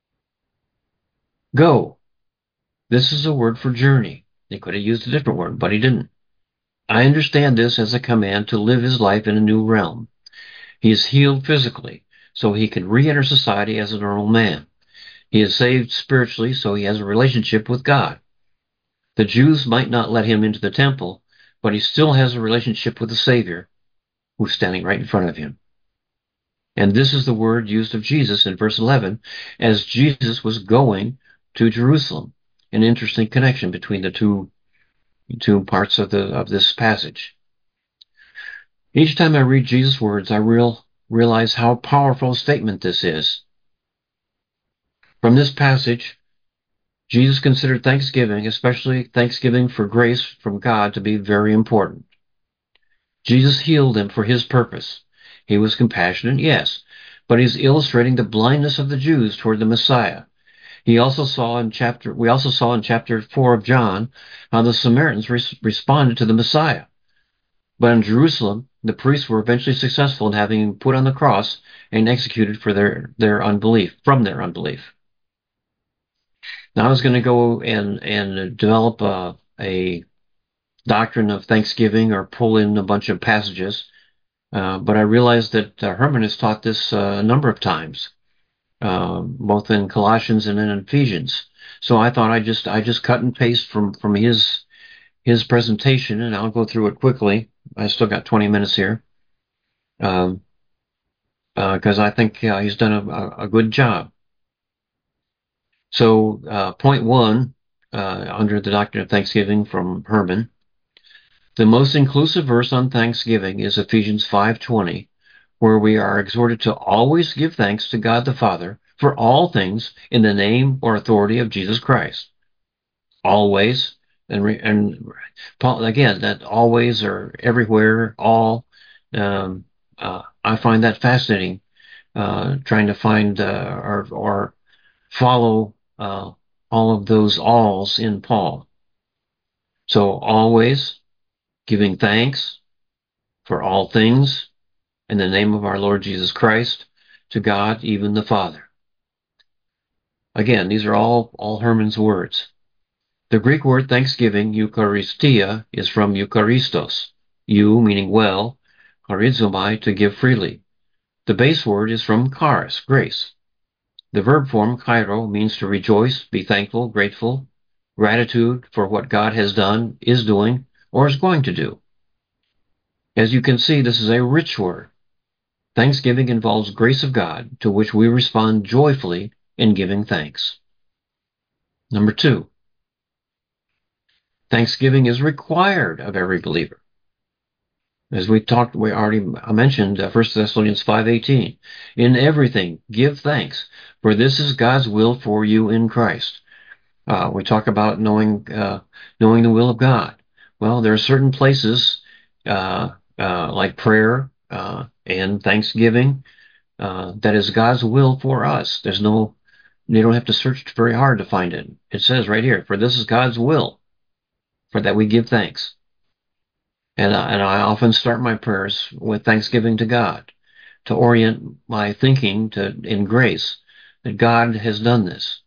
Go. This is a word for journey. He could have used a different word, but he didn't. I understand this as a command to live his life in a new realm. He is healed physically, so he can re-enter society as a normal man. He is saved spiritually, so he has a relationship with God. The Jews might not let him into the temple, but he still has a relationship with the Savior who's standing right in front of him. And this is the word used of Jesus in verse 11 as Jesus was going to Jerusalem. An interesting connection between the two parts of this passage. Each time I read Jesus' words, I realize how powerful a statement this is. From this passage, Jesus considered thanksgiving, especially thanksgiving for grace from God, to be very important. Jesus healed them for his purpose. He was compassionate, yes, but he's illustrating the blindness of the Jews toward the Messiah. We also saw in chapter 4 of John how the Samaritans responded to the Messiah. But in Jerusalem, the priests were eventually successful in having him put on the cross and executed for their unbelief. Now I was going to go and develop a doctrine of Thanksgiving or pull in a bunch of passages, but I realized that Herman has taught this a number of times, both in Colossians and in Ephesians. So I thought I just cut and paste from his presentation, and I'll go through it quickly. I still got 20 minutes here, because I think he's done a good job. So point one, under the Doctrine of Thanksgiving from Herman, the most inclusive verse on Thanksgiving is Ephesians 5:20, where we are exhorted to always give thanks to God the Father for all things in the name or authority of Jesus Christ. Always, and Paul, again, that always or everywhere, all. I find that fascinating, trying to find or follow all of those alls in Paul. So always giving thanks for all things in the name of our Lord Jesus Christ to God, even the Father. Again, these are all Herman's words. The Greek word thanksgiving, Eucharistia, is from Eucharistos, you meaning well, charizomai, to give freely. The base word is from charis, grace. The verb form, chairo, means to rejoice, be thankful, grateful, gratitude for what God has done, is doing, or is going to do. As you can see, this is a rich word. Thanksgiving involves grace of God, to which we respond joyfully in giving thanks. Number two, Thanksgiving is required of every believer. As we already mentioned 1 Thessalonians 5:18. In everything, give thanks, for this is God's will for you in Christ. We talk about knowing the will of God. Well, there are certain places like prayer and thanksgiving that is God's will for us. You don't have to search very hard to find it. It says right here, for this is God's will. for that we give thanks. And I often start my prayers with thanksgiving to God, to orient my thinking in grace that God has done this.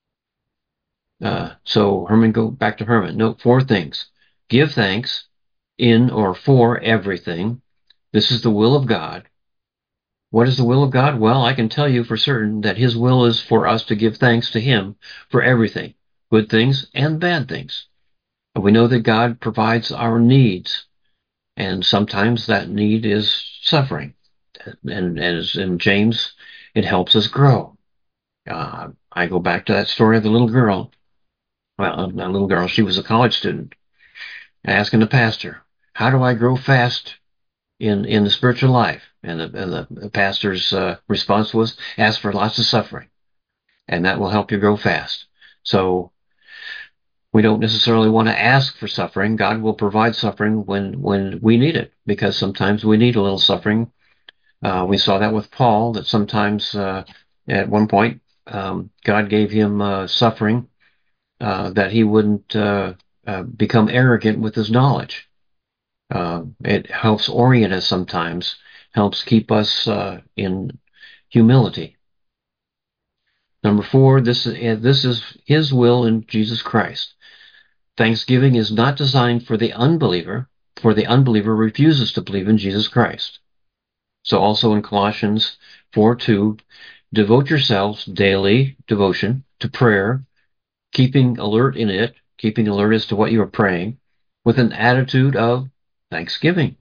So Herman, go back to Herman. Note 4 things. Give thanks in or for everything. This is the will of God. What is the will of God? Well, I can tell you for certain that His will is for us to give thanks to Him for everything, good things and bad things. And we know that God provides our needs, and sometimes that need is suffering. And as in James, it helps us grow. I go back to that story of the little girl. Well, not a little girl, she was a college student, asking the pastor, how do I grow fast in the spiritual life? And the pastor's response was, ask for lots of suffering, and that will help you grow fast. So we don't necessarily want to ask for suffering. God will provide suffering when we need it, because sometimes we need a little suffering. We saw that with Paul, that sometimes at one point God gave him suffering that he wouldn't become arrogant with his knowledge. It helps orient us sometimes, helps keep us in humility. Number 4, this is His will in Jesus Christ. Thanksgiving is not designed for the unbeliever, for the unbeliever refuses to believe in Jesus Christ. So also in Colossians 4:2, devote yourselves daily devotion to prayer, keeping alert in it, keeping alert as to what you are praying, with an attitude of thanksgiving.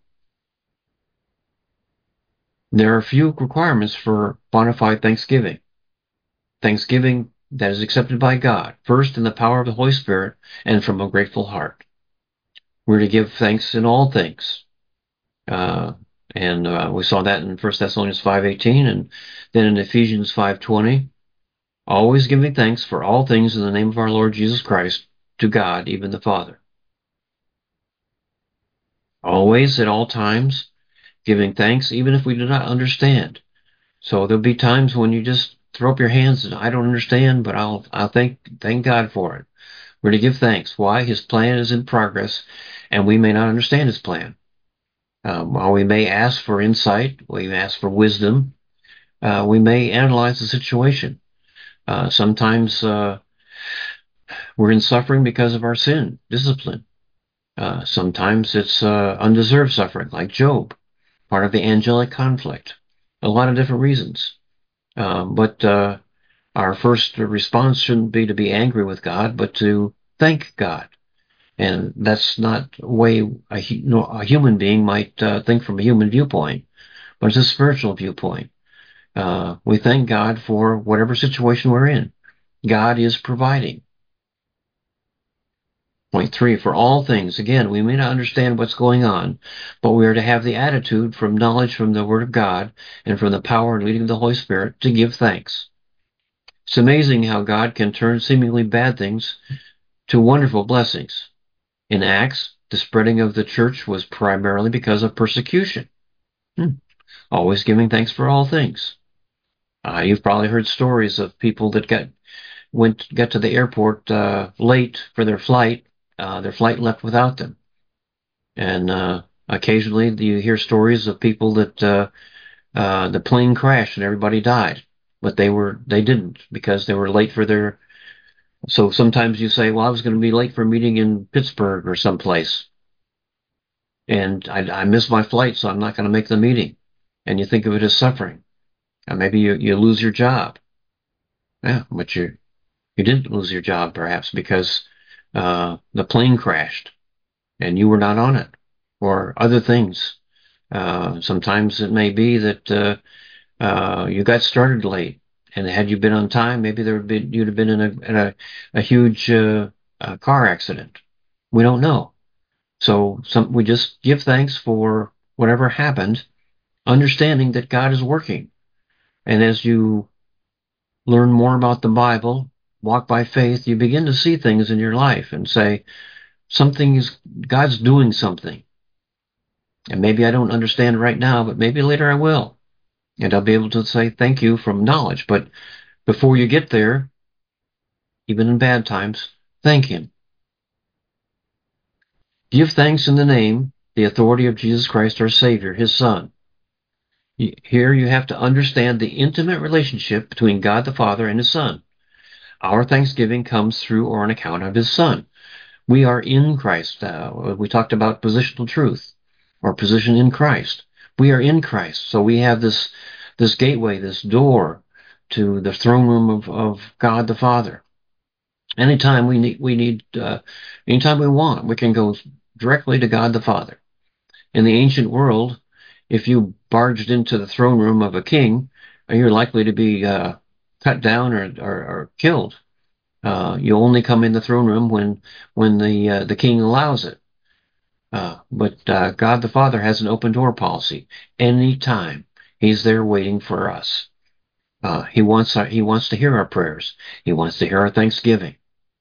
There are few requirements for bona fide thanksgiving. Thanksgiving that is accepted by God, first in the power of the Holy Spirit and from a grateful heart. We're to give thanks in all things. And we saw that in 1 Thessalonians 5:18, and then in Ephesians 5:20, always giving thanks for all things in the name of our Lord Jesus Christ to God, even the Father. Always, at all times, giving thanks, even if we do not understand. So there'll be times when you just throw up your hands and I don't understand, but I'll thank God for it. We're to give thanks. Why? His plan is in progress, and we may not understand His plan. While we may ask for insight, we may ask for wisdom, we may analyze the situation. Sometimes we're in suffering because of our sin, discipline. Sometimes it's undeserved suffering, like Job, part of the angelic conflict. A lot of different reasons. But our first response shouldn't be to be angry with God, but to thank God. And that's not the way a human being might think from a human viewpoint, but it's a spiritual viewpoint. We thank God for whatever situation we're in. God is providing. Point 3, for all things, again, we may not understand what's going on, but we are to have the attitude from knowledge from the Word of God and from the power and leading of the Holy Spirit to give thanks. It's amazing how God can turn seemingly bad things to wonderful blessings. In Acts, the spreading of the church was primarily because of persecution. Always giving thanks for all things. You've probably heard stories of people that got to the airport late for their flight left without them. And occasionally you hear stories of people that the plane crashed and everybody died, but they didn't, because they were late for their. So sometimes you say, well, I was going to be late for a meeting in Pittsburgh or someplace, and I missed my flight, so I'm not going to make the meeting. And you think of it as suffering. Maybe you lose your job. Yeah, but you didn't lose your job, perhaps, because the plane crashed and you were not on it, or other things. Sometimes it may be that you got started late, and had you been on time, maybe you'd have been in a huge car accident. We don't know. So we just give thanks for whatever happened, understanding that God is working. And as you learn more about the Bible, walk by faith, you begin to see things in your life and say, God's doing something. And maybe I don't understand right now, but maybe later I will. And I'll be able to say thank you from knowledge. But before you get there, even in bad times, thank Him. Give thanks in the name, the authority of Jesus Christ, our Savior, his Son. Here you have to understand the intimate relationship between God the Father and his Son. Our thanksgiving comes through or on account of his Son. We are in Christ. We talked about positional truth, or position in Christ. We are in Christ, so we have this gateway, this door to the throne room of God the Father. Anytime we need, anytime we want, we can go directly to God the Father. In the ancient world, if you barged into the throne room of a king, you're likely to be cut down or killed. You only come in the throne room when the king allows it. But God the Father has an open door policy. Anytime He's there waiting for us. He wants to hear our prayers. He wants to hear our thanksgiving.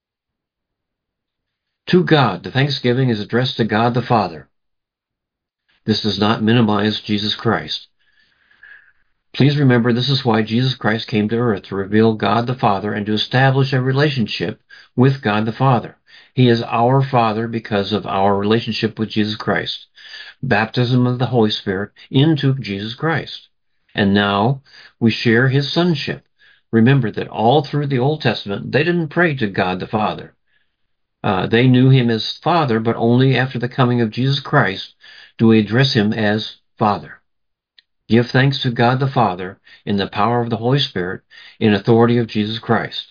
To God, the thanksgiving is addressed to God the Father. This does not minimize Jesus Christ. Please remember, this is why Jesus Christ came to earth, to reveal God the Father and to establish a relationship with God the Father. He is our Father because of our relationship with Jesus Christ. Baptism of the Holy Spirit into Jesus Christ. And now we share his sonship. Remember that all through the Old Testament, they didn't pray to God the Father. They knew him as Father, but only after the coming of Jesus Christ do we address him as Father. Give thanks to God the Father in the power of the Holy Spirit in authority of Jesus Christ.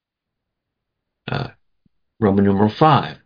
Roman numeral 5.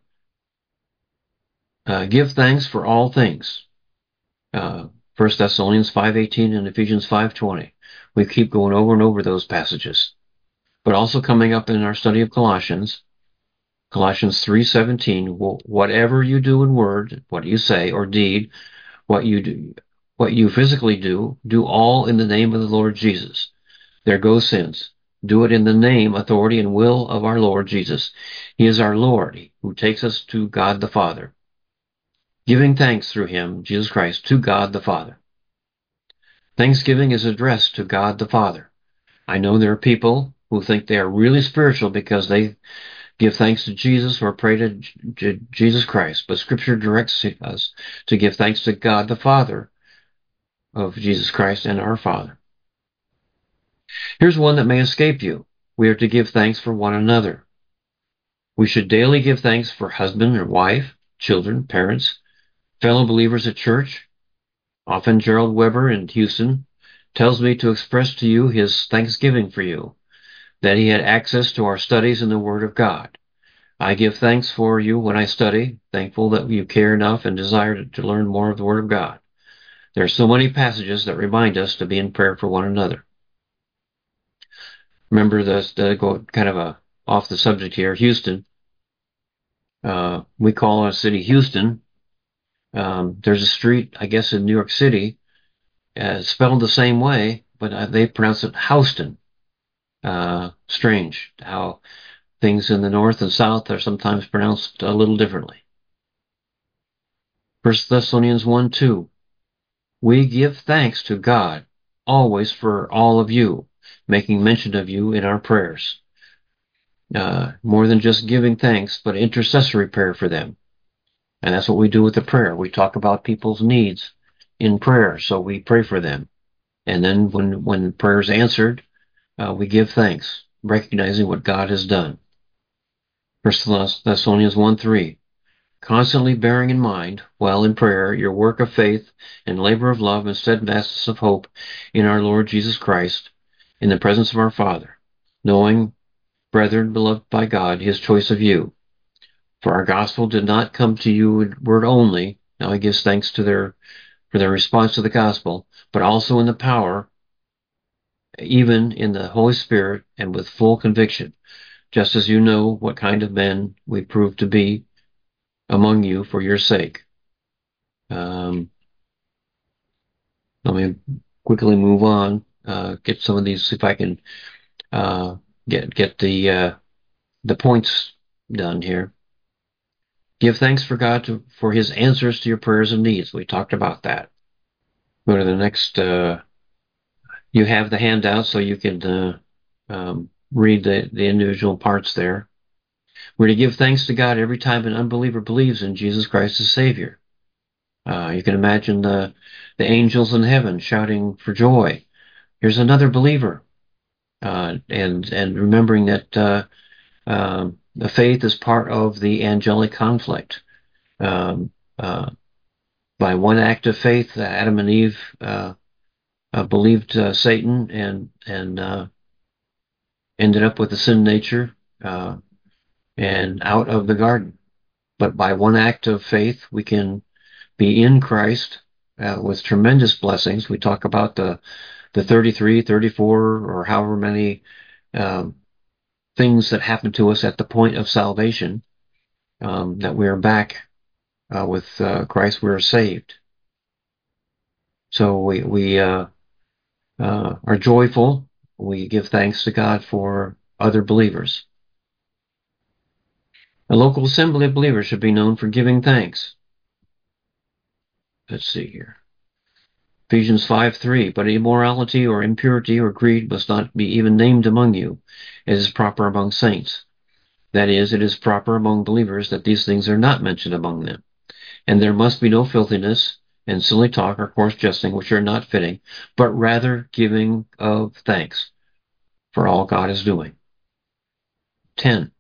Give thanks for all things. 1 Thessalonians 5:18 and Ephesians 5:20. We keep going over and over those passages. But also coming up in our study of Colossians 3:17, whatever you do in word, what you say or deed, what you physically do all in the name of the Lord Jesus. There goes sins. Do it in the name, authority, and will of our Lord Jesus. He is our Lord, who takes us to God the Father. Giving thanks through him, Jesus Christ, to God the Father. Thanksgiving is addressed to God the Father. I know there are people who think they are really spiritual because they give thanks to Jesus or pray to Jesus Christ, but Scripture directs us to give thanks to God the Father of Jesus Christ and our Father. Here's one that may escape you. We are to give thanks for one another. We should daily give thanks for husband or wife, children, parents, fellow believers at church. Often Gerald Weber in Houston tells me to express to you his thanksgiving for you, that he had access to our studies in the Word of God. I give thanks for you when I study, thankful that you care enough and desire to learn more of the Word of God. There are so many passages that remind us to be in prayer for one another. Remember this, to go kind of off the subject here, Houston. We call our city Houston. There's a street, I guess, in New York City, spelled the same way, but they pronounce it Houston. Strange how things in the north and south are sometimes pronounced a little differently. 1 Thessalonians 1:2. We give thanks to God always for all of you, making mention of you in our prayers. More than just giving thanks, but intercessory prayer for them. And that's what we do with the prayer. We talk about people's needs in prayer, so we pray for them. And then when prayer is answered, we give thanks, recognizing what God has done. 1 Thessalonians 1:3. Constantly bearing in mind, while in prayer, your work of faith and labor of love and steadfastness of hope in our Lord Jesus Christ, in the presence of our Father, knowing, brethren, beloved by God, his choice of you. For our gospel did not come to you in word only. Now he gives thanks for their response to the gospel, but also in the power, even in the Holy Spirit, and with full conviction, just as you know what kind of men we prove to be among you for your sake. Let me quickly move on. Get some of these, see if I can get the points done here. Give thanks for God for his answers to your prayers and needs. We talked about that. Go to the next. You have the handout, so you can read the individual parts there. We're to give thanks to God every time an unbeliever believes in Jesus Christ as Savior. You can imagine the angels in heaven shouting for joy. Here's another believer, and remembering that the faith is part of the angelic conflict. Um, uh, by one act of faith, Adam and Eve believed Satan and ended up with the sin nature and out of the garden. But by one act of faith, we can be in Christ with tremendous blessings. We talk about the 33, 34, or however many um, things that happen to us at the point of salvation, that we are back with Christ, we are saved. So we are joyful. We give thanks to God for other believers. A local assembly of believers should be known for giving thanks. Let's see here. Ephesians 5:3. But immorality or impurity or greed must not be even named among you, as is proper among saints. That is, it is proper among believers that these things are not mentioned among them. And there must be no filthiness and silly talk or coarse jesting, which are not fitting, but rather giving of thanks for all God is doing. 10.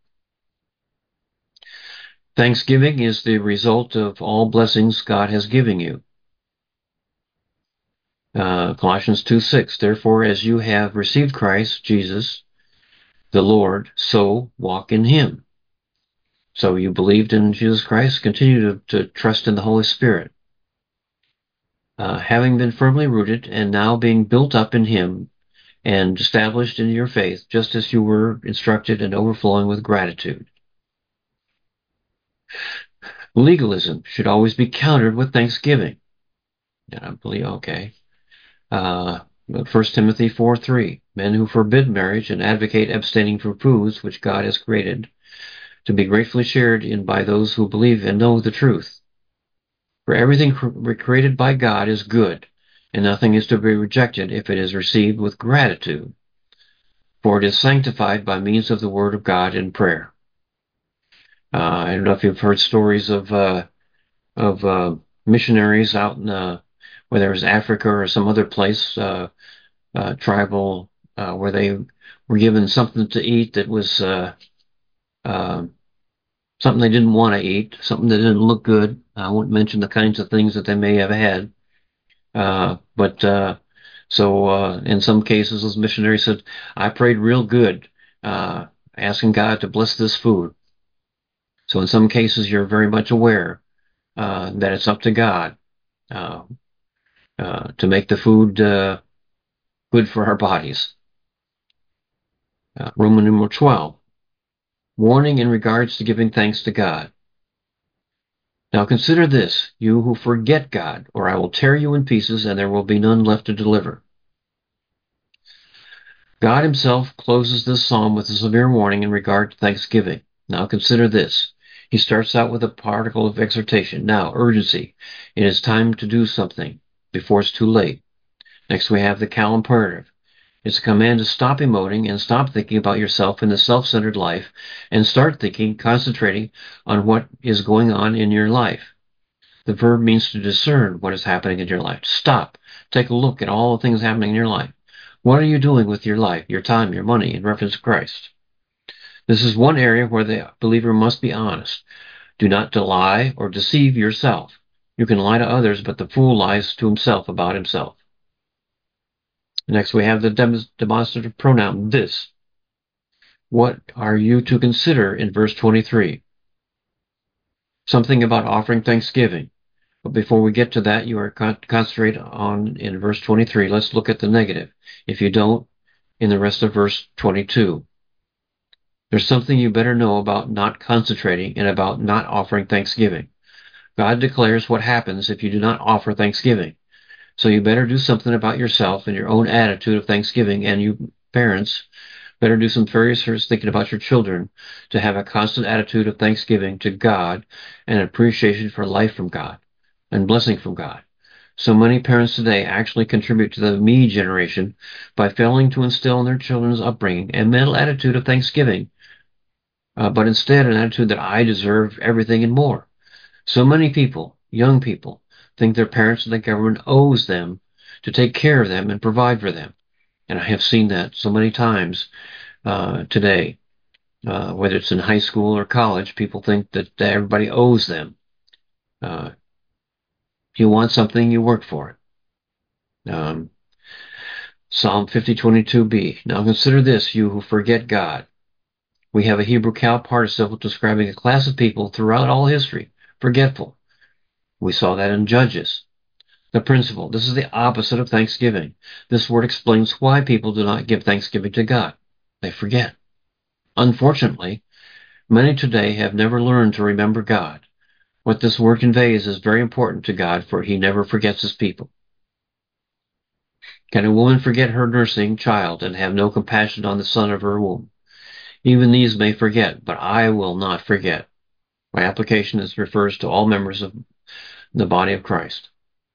Thanksgiving is the result of all blessings God has given you. Colossians 2:6. Therefore, as you have received Christ Jesus, the Lord, so walk in him. So you believed in Jesus Christ, continue to trust in the Holy Spirit. Having been firmly rooted and now being built up in him and established in your faith, just as you were instructed and overflowing with gratitude. Legalism should always be countered with thanksgiving. I believe, okay. 1 Timothy 4:3. Men who forbid marriage and advocate abstaining from foods which God has created to be gratefully shared in by those who believe and know the truth. For everything created by God is good, and nothing is to be rejected if it is received with gratitude, for it is sanctified by means of the word of God in prayer. I don't know if you've heard stories of missionaries out in whether it was Africa or some other place, tribal, where they were given something to eat that was something they didn't want to eat, something that didn't look good. I won't mention the kinds of things that they may have had. So in some cases, those missionaries said, I prayed real good, asking God to bless this food. So in some cases, you're very much aware that it's up to God uh, to make the food good for our bodies. Roman numeral 12. Warning in regards to giving thanks to God. Now consider this, you who forget God, or I will tear you in pieces, and there will be none left to deliver. God himself closes this psalm with a severe warning in regard to thanksgiving. Now consider this. He starts out with a particle of exhortation. Now, urgency. It is time to do something before it's too late. Next, we have the cal imperative. It's a command to stop emoting and stop thinking about yourself in the self-centered life and start thinking, concentrating on what is going on in your life. The verb means to discern what is happening in your life. Stop. Take a look at all the things happening in your life. What are you doing with your life, your time, your money in reference to Christ? This is one area where the believer must be honest. Do not lie or deceive yourself. You can lie to others, but the fool lies to himself about himself. Next, we have the demonstrative pronoun, this. What are you to consider in verse 23? Something about offering thanksgiving. But before we get to that, you are concentrate on in verse 23. Let's look at the negative. If you don't, in the rest of verse 22. There's something you better know about not concentrating and about not offering thanksgiving. God declares what happens if you do not offer thanksgiving. So you better do something about yourself and your own attitude of thanksgiving, and you parents better do some very serious thinking about your children to have a constant attitude of thanksgiving to God and appreciation for life from God and blessing from God. So many parents today actually contribute to the me generation by failing to instill in their children's upbringing a mental attitude of thanksgiving but instead an attitude that I deserve everything and more. So many people, young people, think their parents and the government owes them to take care of them and provide for them. And I have seen that so many times today. Whether it's in high school or college, people think that everybody owes them. Uh, you want something, you work for it. Psalm 50:22b. Now consider this, you who forget God. We have a Hebrew cow participle describing a class of people throughout all history, forgetful. We saw that in Judges. The principle. This is the opposite of thanksgiving. This word explains why people do not give thanksgiving to God. They forget. Unfortunately, many today have never learned to remember God. What this word conveys is very important to God, for he never forgets his people. Can a woman forget her nursing child and have no compassion on the son of her womb? Even these may forget, but I will not forget. My application is refers to all members of the body of Christ.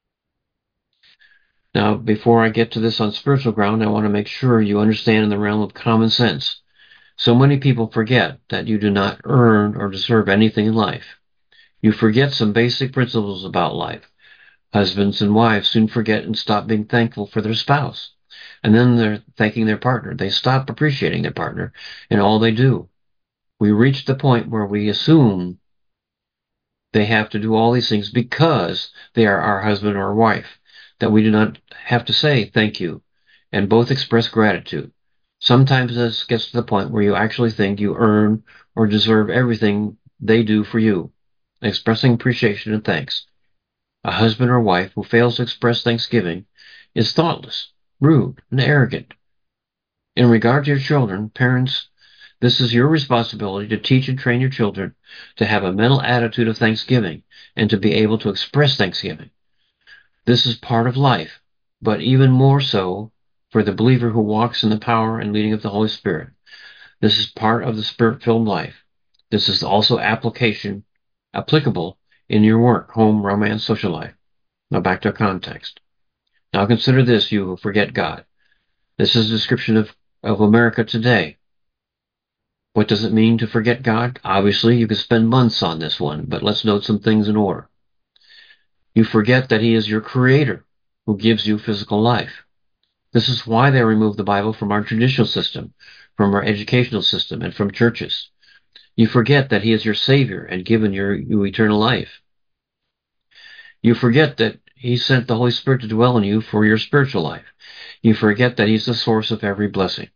Now, before I get to this on spiritual ground, I want to make sure you understand in the realm of common sense. So many people forget that you do not earn or deserve anything in life. You forget some basic principles about life. Husbands and wives soon forget and stop being thankful for their spouse. And then they're thanking their partner. They stop appreciating their partner in all they do. We reach the point where we assume they have to do all these things because they are our husband or wife, that we do not have to say thank you and both express gratitude. Sometimes this gets to the point where you actually think you earn or deserve everything they do for you, expressing appreciation and thanks. A husband or wife who fails to express thanksgiving is thoughtless, rude, and arrogant. In regard to your children, parents, this is your responsibility to teach and train your children to have a mental attitude of thanksgiving and to be able to express thanksgiving. This is part of life, but even more so for the believer who walks in the power and leading of the Holy Spirit. This is part of the Spirit-filled life. This is also applicable in your work, home, romance, social life. Now back to context. Now consider this, you who forget God. This is a description of America today. What does it mean to forget God? Obviously, you could spend months on this one, but let's note some things in order. You forget that he is your creator who gives you physical life. This is why they removed the Bible from our judicial system, from our educational system, and from churches. You forget that he is your Savior and given you eternal life. You forget that he sent the Holy Spirit to dwell in you for your spiritual life. You forget that he's the source of every blessing.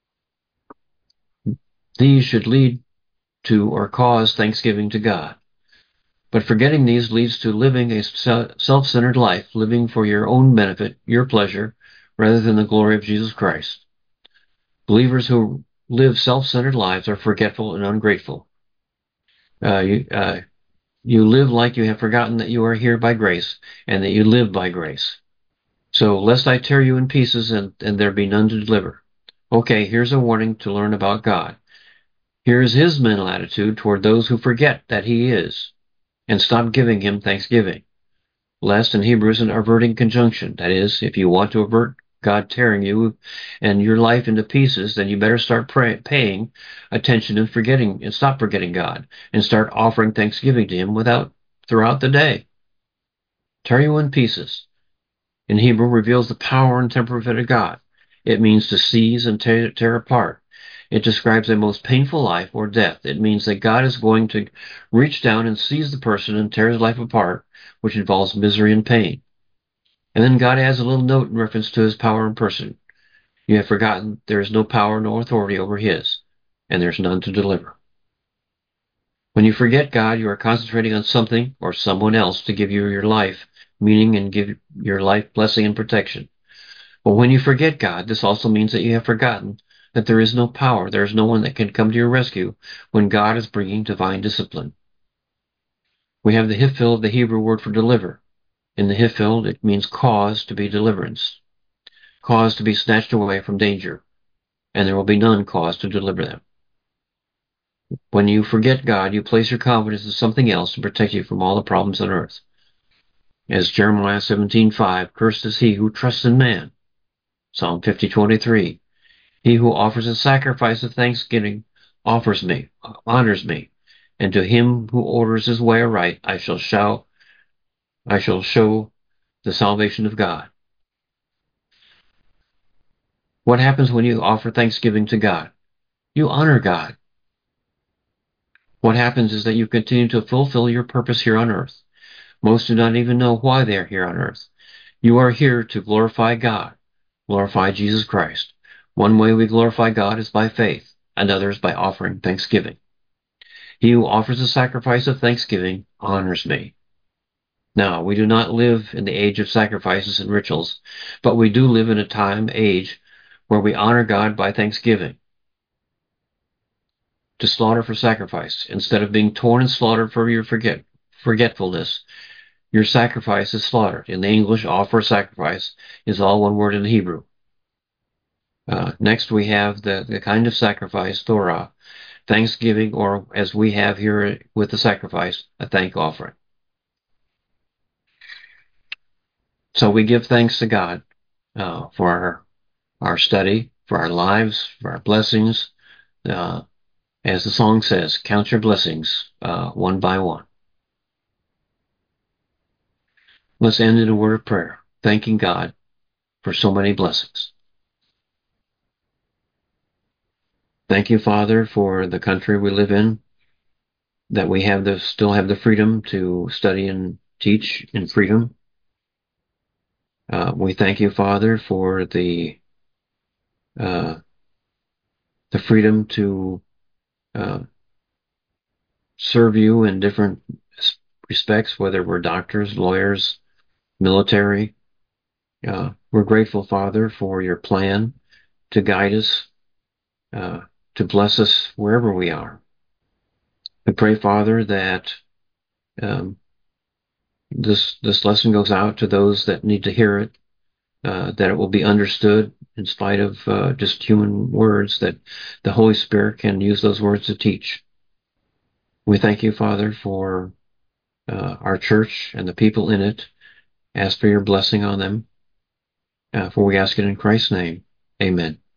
These should lead to or cause thanksgiving to God. But forgetting these leads to living a self-centered life, living for your own benefit, your pleasure, rather than the glory of Jesus Christ. Believers who live self-centered lives are forgetful and ungrateful. You live like you have forgotten that you are here by grace and that you live by grace. So lest I tear you in pieces and there be none to deliver. Okay, here's a warning to learn about God. Here is his mental attitude toward those who forget that he is and stop giving him thanksgiving. Lest in Hebrews an averting conjunction. That is, if you want to avert God tearing you and your life into pieces, then you better start paying attention and stop forgetting God and start offering thanksgiving to him throughout the day. Tear you in pieces. In Hebrew reveals the power and temperament of God. It means to seize and tear apart. It describes a most painful life or death. It means that God is going to reach down and seize the person and tear his life apart, which involves misery and pain. And then God adds a little note in reference to his power and person. You have forgotten there is no power nor authority over his, and there's none to deliver. When you forget God, you are concentrating on something or someone else to give you your life meaning and give your life blessing and protection. But when you forget God, this also means that you have forgotten that there is no power, there is no one that can come to your rescue when God is bringing divine discipline. We have the Hiphil of the Hebrew word for deliver. In the Hiphil, it means cause to be deliverance, cause to be snatched away from danger, and there will be none cause to deliver them. When you forget God, you place your confidence in something else to protect you from all the problems on earth. As Jeremiah 17:5, cursed is he who trusts in man. Psalm 50:23, he who offers a sacrifice of thanksgiving honors me, and to him who orders his way aright, I shall show the salvation of God. What happens when you offer thanksgiving to God? You honor God. What happens is that you continue to fulfill your purpose here on earth. Most do not even know why they are here on earth. You are here to glorify God, glorify Jesus Christ. One way we glorify God is by faith, another is by offering thanksgiving. He who offers a sacrifice of thanksgiving honors me. Now, we do not live in the age of sacrifices and rituals, but we do live in a age where we honor God by thanksgiving. To slaughter for sacrifice, instead of being torn and slaughtered for your forgetfulness, your sacrifice is slaughtered. In the English, offer sacrifice is all one word in Hebrew. Next, we have the kind of sacrifice, Torah, thanksgiving, or as we have here with the sacrifice, a thank offering. So we give thanks to God for our study, for our lives, for our blessings. As the song says, count your blessings one by one. Let's end in a word of prayer, thanking God for so many blessings. Thank you, Father, for the country we live in, that we still have the freedom to study and teach in freedom. We thank you, Father, for the freedom to serve you in different respects, whether we're doctors, lawyers, military. We're grateful, Father, for your plan to guide us, to bless us wherever we are. We pray, Father, that this lesson goes out to those that need to hear it, that it will be understood in spite of just human words, that the Holy Spirit can use those words to teach. We thank you, Father, for our church and the people in it. Ask for your blessing on them. For we ask it in Christ's name. Amen.